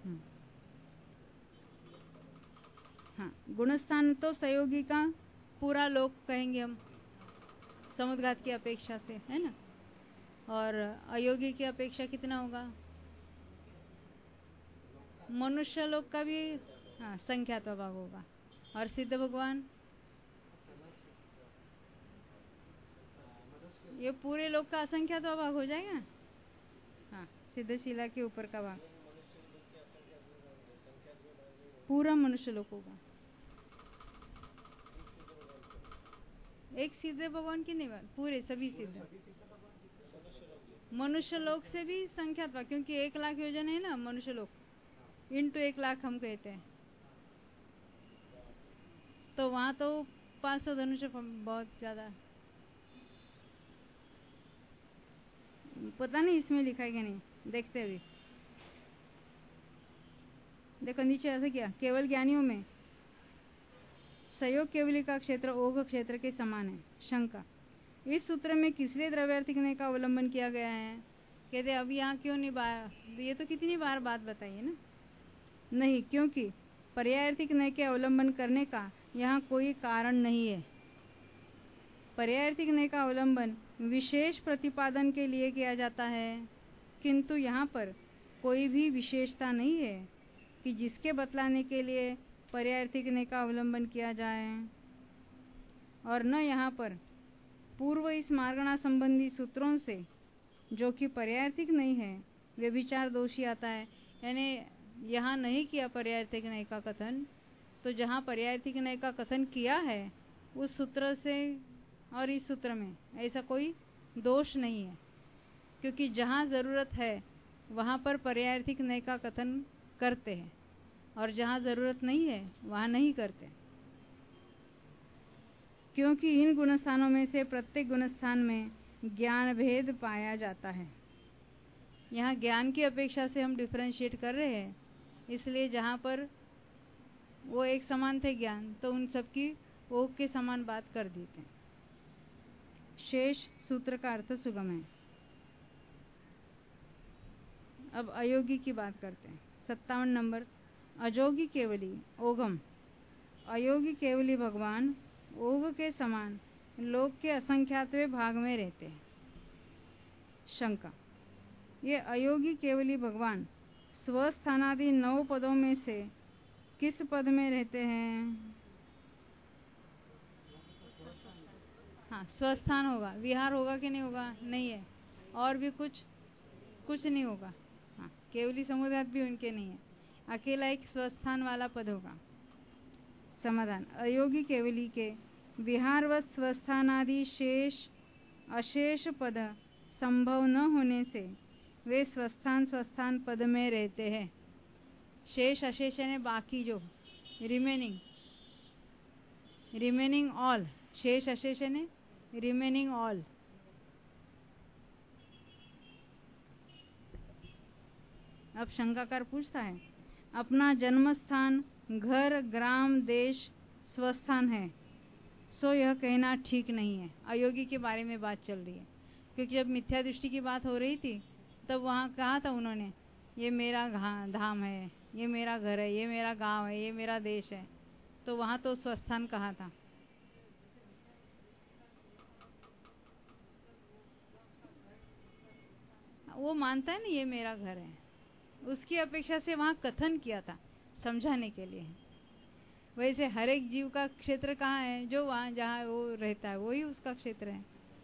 हाँ, गुणस्थान तो सहयोगी का पूरा लोक कहेंगे हम, समुद्घात की अपेक्षा से, है ना। और अयोगी की अपेक्षा कितना होगा? मनुष्य लोक का भी हाँ संख्यात्मक भाग होगा। और सिद्ध भगवान, ये पूरे लोक का असंख्यात्मक भाग हो जाएगा। हाँ, सिद्धशिला के ऊपर का भाग पूरा मनुष्य लोक होगा। एक सिद्ध भगवान की नहीं बात, पूरे सभी सिद्ध मनुष्य लोक से भी संख्यात्मक, क्योंकि 1 लाख योजन है ना मनुष्य लोक, इंटू 1 लाख हम कहते हैं, तो वहां तो 500 धनुष बहुत ज्यादा। पता नहीं इसमें लिखा है कि नहीं, देखते अभी। देखो नीचे ऐसा किया, केवल ज्ञानियों में सहयोग केवली का क्षेत्र ओघ क्षेत्र के समान है। शंका, इस सूत्र में किसलिए द्रव्यार्थिक नय का अवलंबन किया गया है? कहते अब यहाँ क्यों नहीं बार, ये तो कितनी बार बात बताई है ना। नहीं, क्योंकि पर्यायार्थिक नय के अवलंबन करने का यहाँ कोई कारण नहीं है। पर्यायार्थिक नय का अवलंबन विशेष प्रतिपादन के लिए किया जाता है, किंतु यहाँ पर कोई भी विशेषता नहीं है कि जिसके बतलाने के लिए पर्यायार्थिक नय का अवलंबन किया जाए। और न यहाँ पर पूर्व इस मार्गणा संबंधी सूत्रों से जो कि पर्यायार्थिक नहीं है व्यभिचार दोषी आता है, यानी यहाँ नहीं किया पर्यायार्थिक नय का कथन, तो जहाँ पर्यायार्थिक नय का कथन किया है उस सूत्र से और इस सूत्र में ऐसा कोई दोष नहीं है, क्योंकि जहाँ जरूरत है वहाँ पर पर्यायार्थिक नय का कथन करते हैं और जहाँ जरूरत नहीं है वहाँ नहीं करते, क्योंकि इन गुणस्थानों में से प्रत्येक गुणस्थान में ज्ञान भेद पाया जाता है। यहाँ ज्ञान की अपेक्षा से हम डिफरेंशिएट कर रहे हैं, इसलिए जहाँ पर वो एक समान थे ज्ञान, तो उन सबकी ओघ के समान बात कर देते हैं। शेष सूत्र का अर्थ सुगम है। अब अयोगी की बात करते हैं। 57 नंबर, अजोगी केवली ओघम। अयोगी केवली भगवान ओघ के समान लोक के असंख्यातवें भाग में रहते हैं। शंका, ये अयोगी केवली भगवान स्वस्थानादि 9 पदों में से किस पद में रहते हैं? हाँ, स्वस्थान होगा, विहार होगा कि नहीं होगा? नहीं है, और भी कुछ नहीं होगा। हाँ, केवली समुदाय भी उनके नहीं है, अकेला एक स्वस्थान वाला पद होगा। समाधान, अयोगी केवली के विहारवत स्वस्थानादि शेष अशेष पद संभव न होने से वे स्वस्थान पद में रहते हैं। शेष अशेष यानी बाकी, जो रिमेनिंग ऑल, शेष अशेष यानी रिमेनिंग ऑल। अब शंकाकार पूछता है, अपना जन्म स्थान घर ग्राम देश स्वस्थान है, सो यह कहना ठीक नहीं है। अयोगी के बारे में बात चल रही है, क्योंकि जब मिथ्या दृष्टि की बात हो रही थी तब वहाँ कहा था उन्होंने, ये मेरा धाम है, ये मेरा घर है, ये मेरा गांव है, ये मेरा देश है, तो वहाँ तो स्वस्थान कहा था। वो मानता है ना ये मेरा घर है, उसकी अपेक्षा से वहाँ कथन किया था समझाने के लिए। वैसे हर एक जीव का क्षेत्र कहाँ है? जो वहाँ जहाँ वो रहता है वही उसका क्षेत्र है,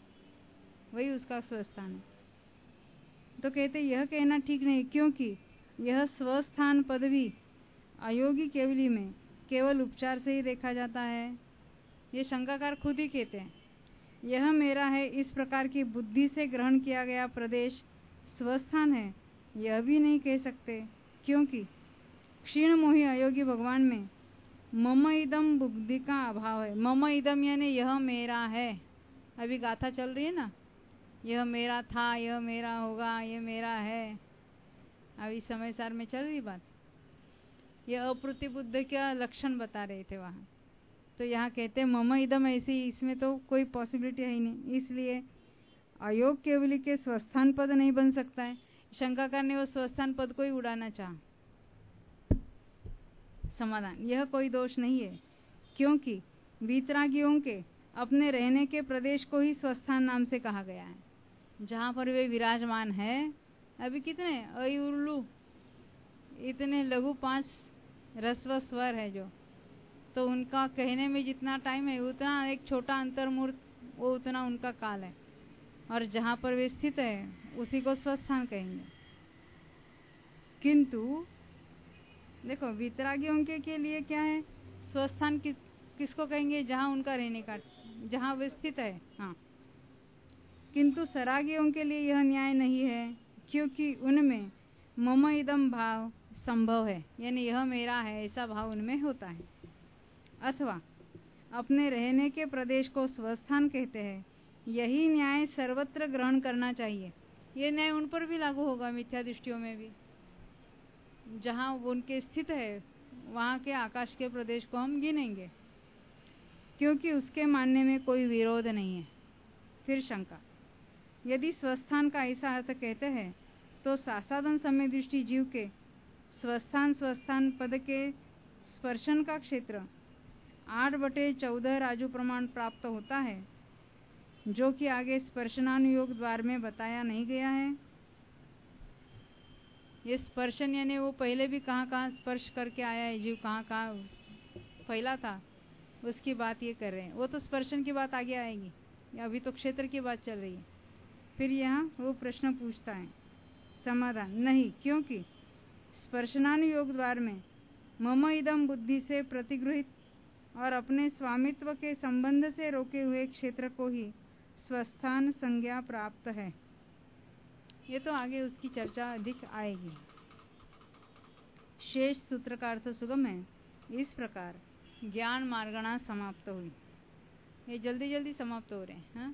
वही उसका स्वस्थान है। तो कहते यह कहना ठीक नहीं, क्योंकि यह स्वस्थान पद भी अयोगी केवली में केवल उपचार से ही देखा जाता है। ये शंकाकार खुद ही कहते हैं, यह मेरा है इस प्रकार की बुद्धि से ग्रहण किया गया प्रदेश स्वस्थान है, यह भी नहीं कह सकते, क्योंकि क्षीण मोही अयोगी भगवान में मम इदम बुद्धि का अभाव है। मम इदम यानी यह मेरा है। अभी गाथा चल रही है ना, यह मेरा था, यह मेरा होगा, यह मेरा है। अभी समय सार में चल रही बात। यह अप्रतिबुद्ध का लक्षण बता रहे थे वहाँ। तो यहाँ कहते हैं मम इदम, ऐसी इसमें तो कोई पॉसिबिलिटी है ही नहीं, इसलिए अयोग केवली के स्वस्थान पद नहीं बन सकता है। शंकाकार ने वो स्वस्थान पद को ही उड़ाना चाहा। समाधान, यह कोई दोष नहीं है, क्योंकि वीतरागियों के अपने रहने के प्रदेश को ही स्वस्थान नाम से कहा गया है, जहाँ पर वे विराजमान है। अभी कितने अयुर्लु, इतने लघु 5 रस्व स्वर है जो, तो उनका कहने में जितना टाइम है उतना एक छोटा अंतर्मूर्त, वो उतना उनका काल है, और जहाँ पर वे स्थित है उसी को स्वस्थान कहेंगे। किंतु देखो वितरागियों के लिए क्या है स्वस्थान, किसको कहेंगे? जहाँ उनका रहने का, जहाँ वे स्थित है। हाँ, किंतु सरागियों के लिए यह न्याय नहीं है, क्योंकि उनमें मम इदम भाव संभव है, यानी यह मेरा है ऐसा भाव उनमें होता है। अथवा अपने रहने के प्रदेश को स्वस्थान कहते हैं। यही न्याय सर्वत्र ग्रहण करना चाहिए। ये न्याय उन पर भी लागू होगा, मिथ्या दृष्टियों में भी। जहाँ उनके स्थित है वहाँ के आकाश के प्रदेश को हम गिनेंगे, क्योंकि उसके मानने में कोई विरोध नहीं है। फिर शंका, यदि स्वस्थान का ऐसा अर्थ कहते हैं तो सासाधन समय दृष्टि जीव के स्वस्थान पद के स्पर्शन का क्षेत्र 8/14 राजू प्रमाण प्राप्त होता है, जो कि आगे स्पर्शनानुयोग द्वार में बताया नहीं गया है। ये स्पर्शन यानी वो पहले भी कहाँ कहाँ स्पर्श करके आया है जीव, कहाँ कहाँ फैला था, उसकी बात ये कर रहे हैं। वो तो स्पर्शन की बात आगे आएगी, अभी तो क्षेत्र की बात चल रही है। फिर यहाँ वो प्रश्न पूछता है। समाधान, नहीं, क्योंकि स्पर्शनानुयोग द्वार में मम इदम बुद्धि से प्रतिगृहित और अपने स्वामित्व के संबंध से रोके हुए क्षेत्र को ही स्वस्थान संज्ञा प्राप्त है। ये तो आगे उसकी चर्चा अधिक आएगी। शेष सूत्र का अर्थ सुगम है। इस प्रकार ज्ञान मार्गणा समाप्त हुई। ये जल्दी जल्दी समाप्त हो रहे हैं।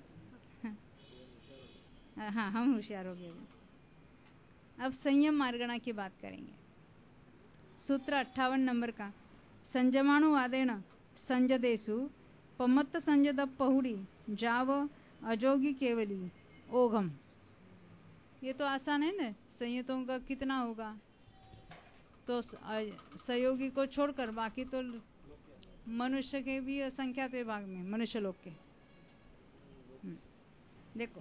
हाँ, हम होशियार हो गए। अब संयम मार्गणा की बात करेंगे। सूत्र 58 नंबर का, संजमाणुवादेन संजदेशु पमत्त संजद पहुड़ी जाव अजोगी केवली ओघम। ये तो आसान है ना, संयतों का कितना होगा? तो सहयोगी को छोड़कर बाकी तो मनुष्य के भी असंख्यात विभाग में, मनुष्य लोग के। देखो,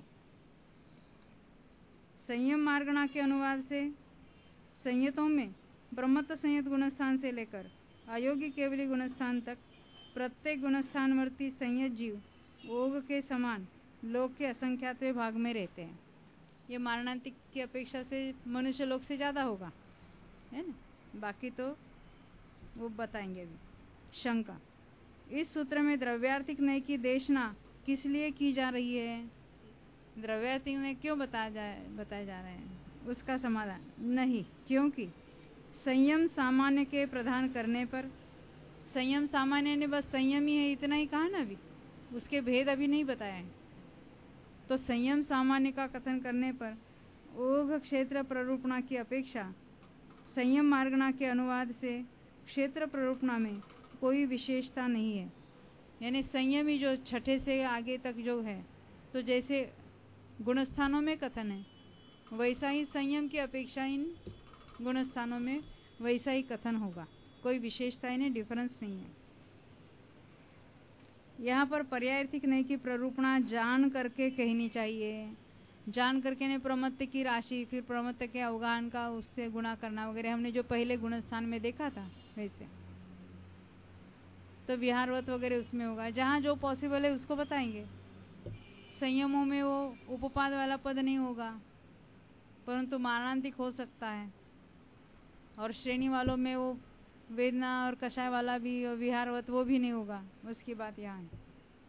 संयम मार्गणा के अनुवाद से संयतों में ब्रह्मत्व संयत गुणस्थान से लेकर अयोगी केवली गुणस्थान तक प्रत्येक गुणस्थानवर्ती संयत जीव ओघ के समान लोक के असंख्यात विभाग में रहते हैं। ये मारणांतिक की अपेक्षा से मनुष्य लोक से ज्यादा होगा, है ना? बाकी तो वो बताएंगे अभी। शंका, इस सूत्र में द्रव्यार्थिक नय की देशना किस लिए की जा रही है? द्रव्यार्थिक नय क्यों बताए जा रहे हैं? उसका समाधान, नहीं, क्योंकि संयम सामान्य के प्रदान करने पर, संयम सामान्य ने बस संयम ही है इतना ही कहा ना, अभी उसके भेद अभी नहीं बताया है। तो संयम सामान्य का कथन करने पर ओघ क्षेत्र प्ररूपणा की अपेक्षा संयम मार्गणा के अनुवाद से क्षेत्र प्ररूपणा में कोई विशेषता नहीं है। यानी संयम ही जो छठे से आगे तक जो है, तो जैसे गुणस्थानों में कथन है वैसा ही संयम की अपेक्षा इन गुणस्थानों में वैसा ही कथन होगा। कोई विशेषता नहीं, डिफरेंस नहीं है। यहाँ पर पर्यायर्थिक नहीं की प्ररूपणा जान करके कहनी चाहिए। जान करके ने प्रमत्त की राशि, फिर प्रमत्त के अवगान का उससे गुणा करना वगैरह, हमने जो पहले गुणस्थान में देखा था वैसे। तो विहारवत वगैरह उसमें होगा, जहाँ जो पॉसिबल है उसको बताएंगे। संयमों में वो उपपाद वाला पद नहीं होगा, परंतु मारणांतिक हो सकता है। और श्रेणी वालों में वो वेदना और कषाय वाला भी और विहारवत वो भी नहीं होगा। उसकी बात यहाँ है।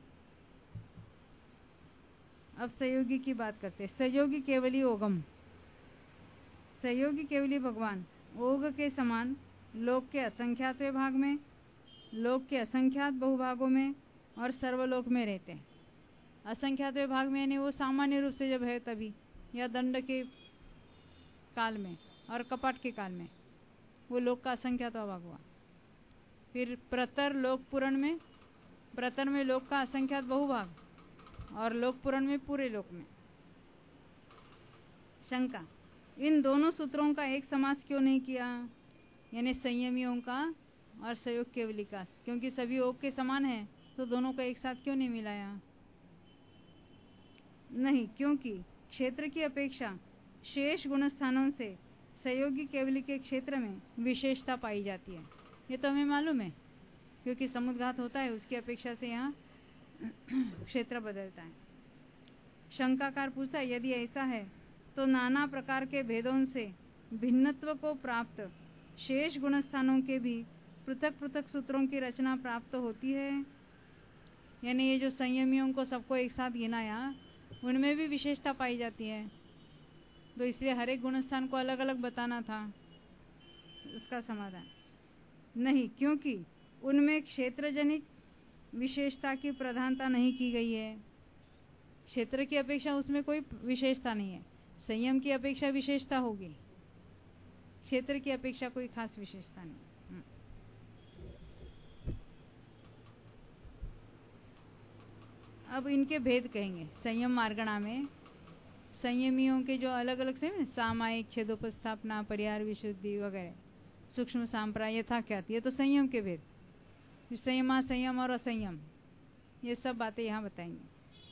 अब सहयोगी की बात करते हैं। सहयोगी केवली ओगम, सहयोगी केवली भगवान ओग के समान लोक के असंख्यातवें भाग में, लोक के असंख्यात बहुभागों में और सर्वलोक में रहते हैं। असंख्यातवें भाग में यानी वो सामान्य रूप से जब है तभी, या दंड के काल में और कपाट के काल में, वो लोक का असंख्यातवां भाग हुआ। फिर प्रतर लोक पुराण में, प्रतर में लोक का असंख्यात बहुभाग और लोक पुराण में पूरे लोक में। शंका, इन दोनों सूत्रों का एक समास क्यों नहीं किया, यानी संयमियों का और सहयोग केवली का? क्योंकि सभी ओग के समान है, तो दोनों का एक साथ क्यों नहीं मिलाया? नहीं, क्योंकि क्षेत्र की अपेक्षा शेष गुणस्थानों से सहयोगी केवली के क्षेत्र में विशेषता पाई जाती है। ये तो हमें मालूम है, क्योंकि समुद्घात होता है, उसकी अपेक्षा से यहाँ क्षेत्र बदलता है। शंकाकार पूछता है, यदि ऐसा है तो नाना प्रकार के भेदों से भिन्नत्व को प्राप्त शेष गुणस्थानों के भी पृथक पृथक सूत्रों की रचना प्राप्त होती है। यानी ये जो संयमियों को सबको एक साथ गिनाया, उनमें भी विशेषता पाई जाती है, तो इसलिए हर एक गुणस्थान को अलग अलग बताना था। उसका समाधान, नहीं, क्योंकि उनमें क्षेत्रजनित विशेषता की प्रधानता नहीं की गई है। क्षेत्र की अपेक्षा उसमें कोई विशेषता नहीं है। संयम की अपेक्षा विशेषता होगी, क्षेत्र की अपेक्षा कोई खास विशेषता नहीं। अब इनके भेद कहेंगे। संयम मार्गणा में संयमियों के जो अलग अलग से सामायिक, छेदोपस्थापना, परिहार विशुद्धि वगैरह, सूक्ष्म सांप्राय, यथाख्यात, ये तो संयम के भेद। संयमा, संयम और असंयम, ये सब बातें यहाँ बताएंगे।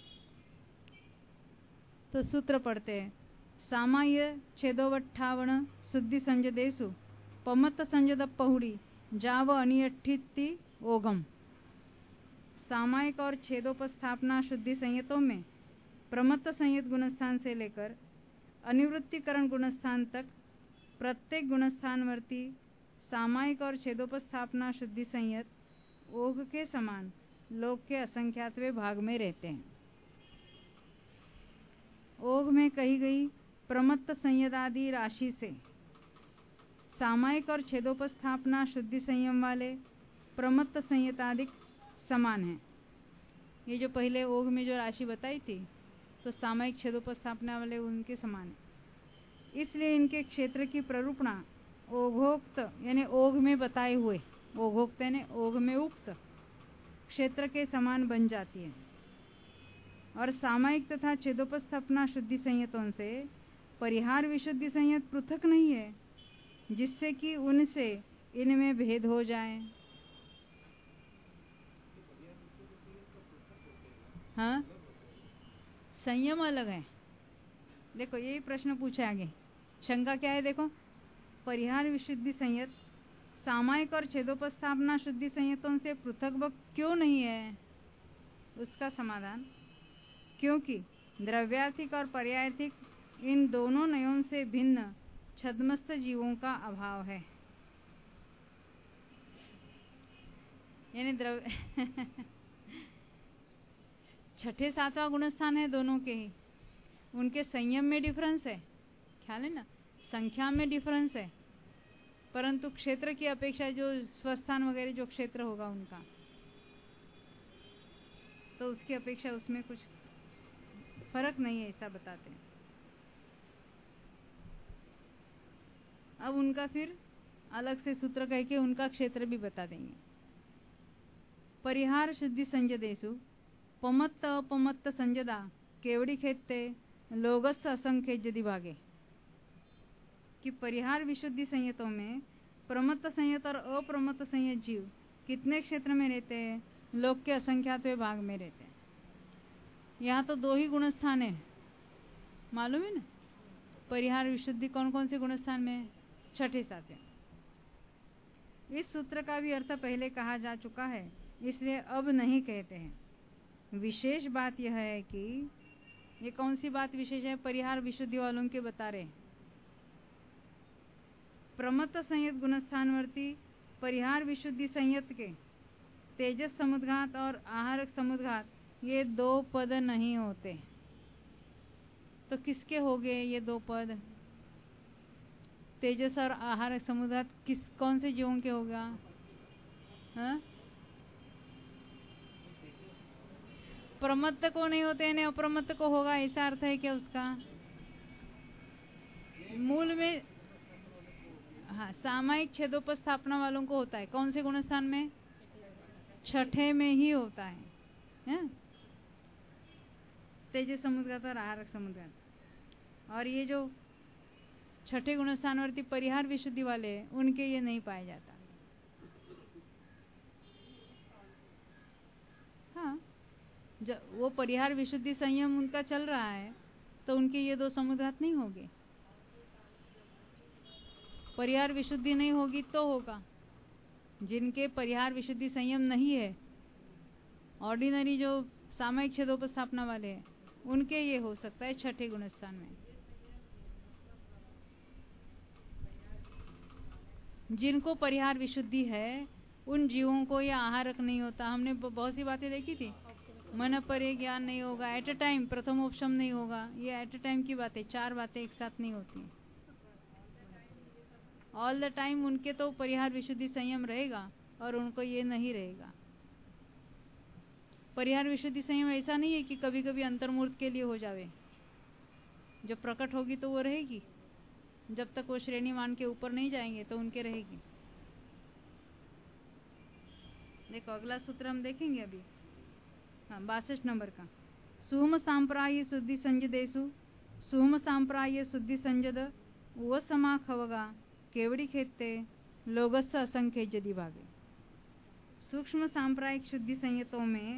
तो सूत्र पढ़ते हैं। सामाय छेदोवट्ठावण शुद्धि संजदेशु पमत्त संजद पहुड़ी जाव अनियठिति ओगम। सामायिक और छेदोपस्थापना शुद्धि संयतों में प्रमत्त संयत गुणस्थान से लेकर अनिवृत्तिकरण गुणस्थान तक प्रत्येक गुणस्थानवर्ती सामायिक और छेदोपस्थापना शुद्धि संयत ओघ के समान लोक के असंख्यातवें भाग में रहते हैं। ओघ में कही गई प्रमत्त संयदादि राशि से सामायिक और छेदोपस्थापना शुद्धि संयम वाले प्रमत्त संयतादिक समान है। ये जो पहले ओघ में जो राशि बताई थी, तो सामायिक छेदोपस्थापना वाले उनके समान है। इसलिए इनके क्षेत्र की प्ररूपणा ओघोक्त यानी ओघ में बताए हुए, ओघोक्त यानी ओघ में उक्त क्षेत्र के समान बन जाती है। और सामायिक तथा छेदोपस्थापना शुद्धि संयतों से परिहार विशुद्धि संयत पृथक नहीं है, जिससे कि उनसे इनमें भेद हो जाए। हाँ, संयम अलग है। देखो, यही प्रश्न पूछा आगे। शंका क्या है? देखो, परिहार विशुद्धि संयत सामायिक और छेदोपस्थापना शुद्धि संयतों से पृथक क्यों नहीं है? उसका समाधान, क्योंकि द्रव्यार्थिक और पर्यायर्थिक इन दोनों नयों से भिन्न छद्मस्थ जीवों का अभाव है। यानी छठे सातवां गुणस्थान है दोनों के ही, उनके संयम में डिफरेंस है, ख्याल है ना, संख्या में डिफरेंस है, परंतु क्षेत्र की अपेक्षा जो स्वस्थान वगैरह जो क्षेत्र होगा उनका, तो उसकी अपेक्षा उसमें कुछ फर्क नहीं है, ऐसा बताते हैं। अब उनका फिर अलग से सूत्र कह के उनका क्षेत्र भी बता देंगे। परिहार शुद्धि संजदेशु पमत्त अपमत्त संजदा केवड़ी खेते लोगस असंख्य यदि भागे। कि परिहार विशुद्धि संयतों में प्रमत्त संयत और अप्रमत्त संयत जीव कितने क्षेत्र में रहते हैं? लोक के असंख्यातवें भाग में रहते हैं। यहाँ तो दो ही गुणस्थान है, मालूम है ना। परिहार विशुद्धि कौन कौन से गुणस्थान में? छठे सातवें। इस सूत्र का भी अर्थ पहले कहा जा चुका है, इसलिए अब नहीं कहते हैं। विशेष बात यह है कि ये कौन सी बात विशेष है? परिहार विशुद्धि वालों के बता रहे। प्रमत्त संयत गुणस्थानवर्ती परिहार विशुद्धि संयत के तेजस समुद्घात और आहारक समुद्घात ये दो पद नहीं होते। तो किसके हो गए ये दो पद? तेजस और आहारक समुद्घात कौन से जीवों के होगा? हाँ? प्रमत्त को नहीं होते हैं, अप्रमत्त को होगा, ऐसा अर्थ है क्या उसका? मूल में हाँ, सामायिक छेदोपस्थापना वालों को होता है। कौन से गुणस्थान में? छठे में ही होता है? तेजस समुद्घात और आहारक समुद्घात। और ये जो छठे गुणस्थानवर्ती परिहार विशुद्धि वाले हैं उनके ये नहीं पाया जाता। हाँ, जब वो परिहार विशुद्धि संयम उनका चल रहा है तो उनके ये दो समुद्घात नहीं होंगे। परिहार विशुद्धि नहीं होगी तो होगा। जिनके परिहार विशुद्धि संयम नहीं है, ऑर्डिनरी जो सामायिक छेदोपस्थापना वाले हैं, उनके ये हो सकता है छठे गुणस्थान में। जिनको परिहार विशुद्धि है उन जीवों को यह आहारक नहीं होता। हमने बहुत सी बातें देखी थी। मन पर ज्ञान नहीं होगा, एट अ टाइम प्रथमोपशम नहीं होगा, ये एट अ टाइम की बातें, चार बातें एक साथ नहीं होती। ऑल द टाइम उनके तो परिहार विशुद्धि संयम रहेगा और उनको ये नहीं रहेगा। परिहार विशुद्धि संयम ऐसा नहीं है कि कभी कभी अंतर्मूर्त के लिए हो जावे। जब प्रकट होगी तो वो रहेगी, जब तक वो श्रेणीमान के ऊपर नहीं जाएंगे तो उनके रहेगी। देखो अगला सूत्र हम देखेंगे अभी। हाँ, 62 नंबर का। सुहम सांप्राय शुद्धि संजदेशु सुहम सांप्राय शुद्धि संजद व समा खवगा केवड़ी खेते लोगस्स असंख्य जदि भागे। सूक्ष्म सांप्रायिक शुद्धि संयतों में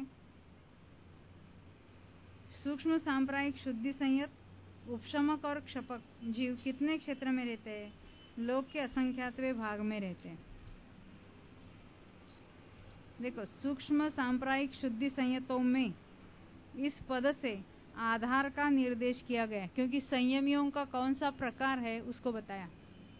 सूक्ष्म सांप्रायिक शुद्धि संयत उपशमक और क्षपक जीव कितने क्षेत्र में रहते हैं? लोक के असंख्यातवें भाग में रहते हैं। देखो, सूक्ष्म सांप्रायिक शुद्धि संयतों में इस पद से आधार का निर्देश किया गया, क्योंकि संयमियों का कौन सा प्रकार है उसको बताया।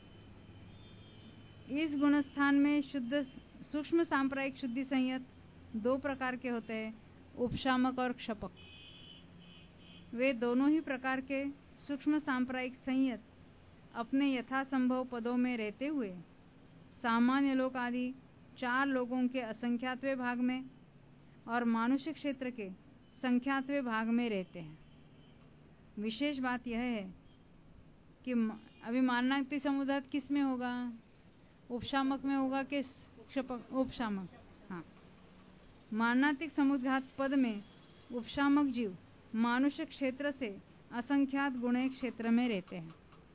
इस गुणस्थान में शुद्ध सूक्ष्म सांप्रायिक शुद्धि संयत दो प्रकार के होते हैं, उपशामक और क्षपक। वे दोनों ही प्रकार के सूक्ष्म सांप्रायिक संयत अपने यथासंभव पदों में रहते हुए सामान्य लोक आदि चार लोगों के असंख्यातवें भाग में और मानुषिक क्षेत्र के संख्यातवें भाग में रहते हैं। विशेष बात यह है कि अभी मारणाक्ति समुदाय किस में होगा? उपशामक में होगा कि क्षपक? उपशामक। हाँ, मारणातिक समुद्घात पद में उपशामक जीव मानुष्य क्षेत्र से असंख्यात गुणे क्षेत्र में रहते हैं,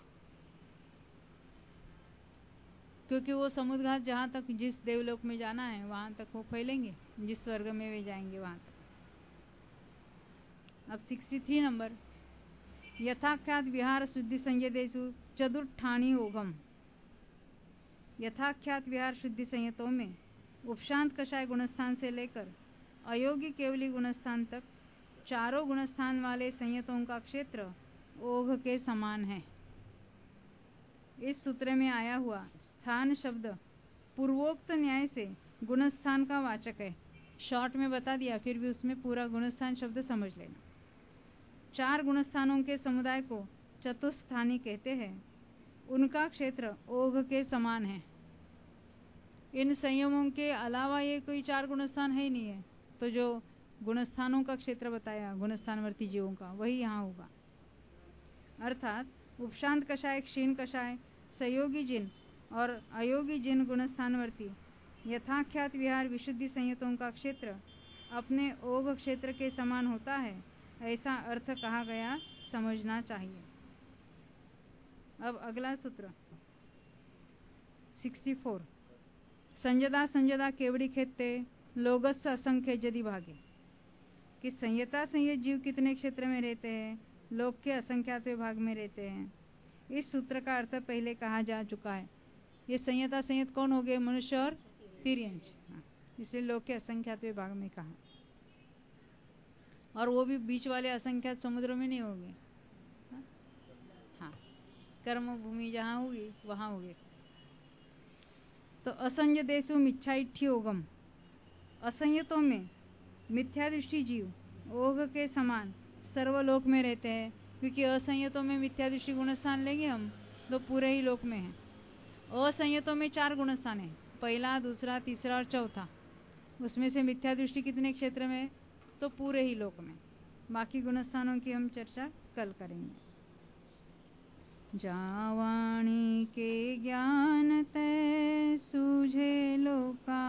क्योंकि वो समुद्घात जहाँ तक जिस देवलोक में जाना है वहां तक वो फैलेंगे, जिस स्वर्ग में वे जाएंगे वहां तक। अब 63 नंबर। यथाख्यात विहार शुद्धि संयतेषु चतुर्ठानी ओघम। यथाख्यात विहार शुद्धि संयतों में उपशांत कषाय गुणस्थान से लेकर अयोगी केवली गुणस्थान तक चारों गुणस्थान वाले संयतों का क्षेत्र ओघ के समान है। इस सूत्र में आया हुआ स्थान शब्द पूर्वोक्त न्याय से गुणस्थान का वाचक है। शॉर्ट में बता दिया, फिर भी उसमें पूरा गुणस्थान शब्द समझ लेना। चार गुणस्थानों के समुदाय को चतुस्थानी कहते हैं। उनका क्षेत्र ओघ के समान है। इन संयमों के अलावा ये कोई चार गुणस्थान है ही नहीं है, तो जो गुणस्थानों का क्षेत्र बताया गुणस्थानवर्ती जीवों का, वही यहाँ होगा। अर्थात उपशांत कषाय, क्षीण कषाय, सहयोगी जिन और अयोगी जिन गुणस्थानवर्ती यथाख्यात विहार विशुद्धि संयतों का क्षेत्र अपने ओघ क्षेत्र के समान होता है, ऐसा अर्थ कहा गया समझना चाहिए। अब अगला सूत्र 64। संजदा संजदा केवड़ी खेते लोगस्स असंख्य जदि भागे। कि संयता संयत जीव कितने क्षेत्र में रहते हैं? लोक के असंख्यातवें भाग में रहते हैं। इस सूत्र का अर्थ पहले कहा जा चुका है। ये संयता संयत कौन हो गए? मनुष्य और तिर्यंश। इसलिए लोक के असंख्यातवें भाग में कहा। और वो भी बीच वाले असंख्यात समुद्रों में नहीं होंगे। हाँ, कर्म भूमि जहाँ होगी वहाँ होगी। तो असंय देशु मिथ्याइठ्योगम, असंयतों में मिथ्या दृष्टि जीव ओघ के समान सर्वलोक में रहते हैं, क्योंकि असंयतों में मिथ्या दृष्टि गुणस्थान लेंगे हम तो पूरे ही लोक में है। असंयतों में 4 गुणस्थान है, पहला, दूसरा, तीसरा और चौथा। उसमें से मिथ्या दृष्टि कितने क्षेत्र में है? तो पूरे ही लोक में। बाकी गुणस्थानों की हम चर्चा कल करेंगे। जावाणी के ज्ञान ते सूझे लोका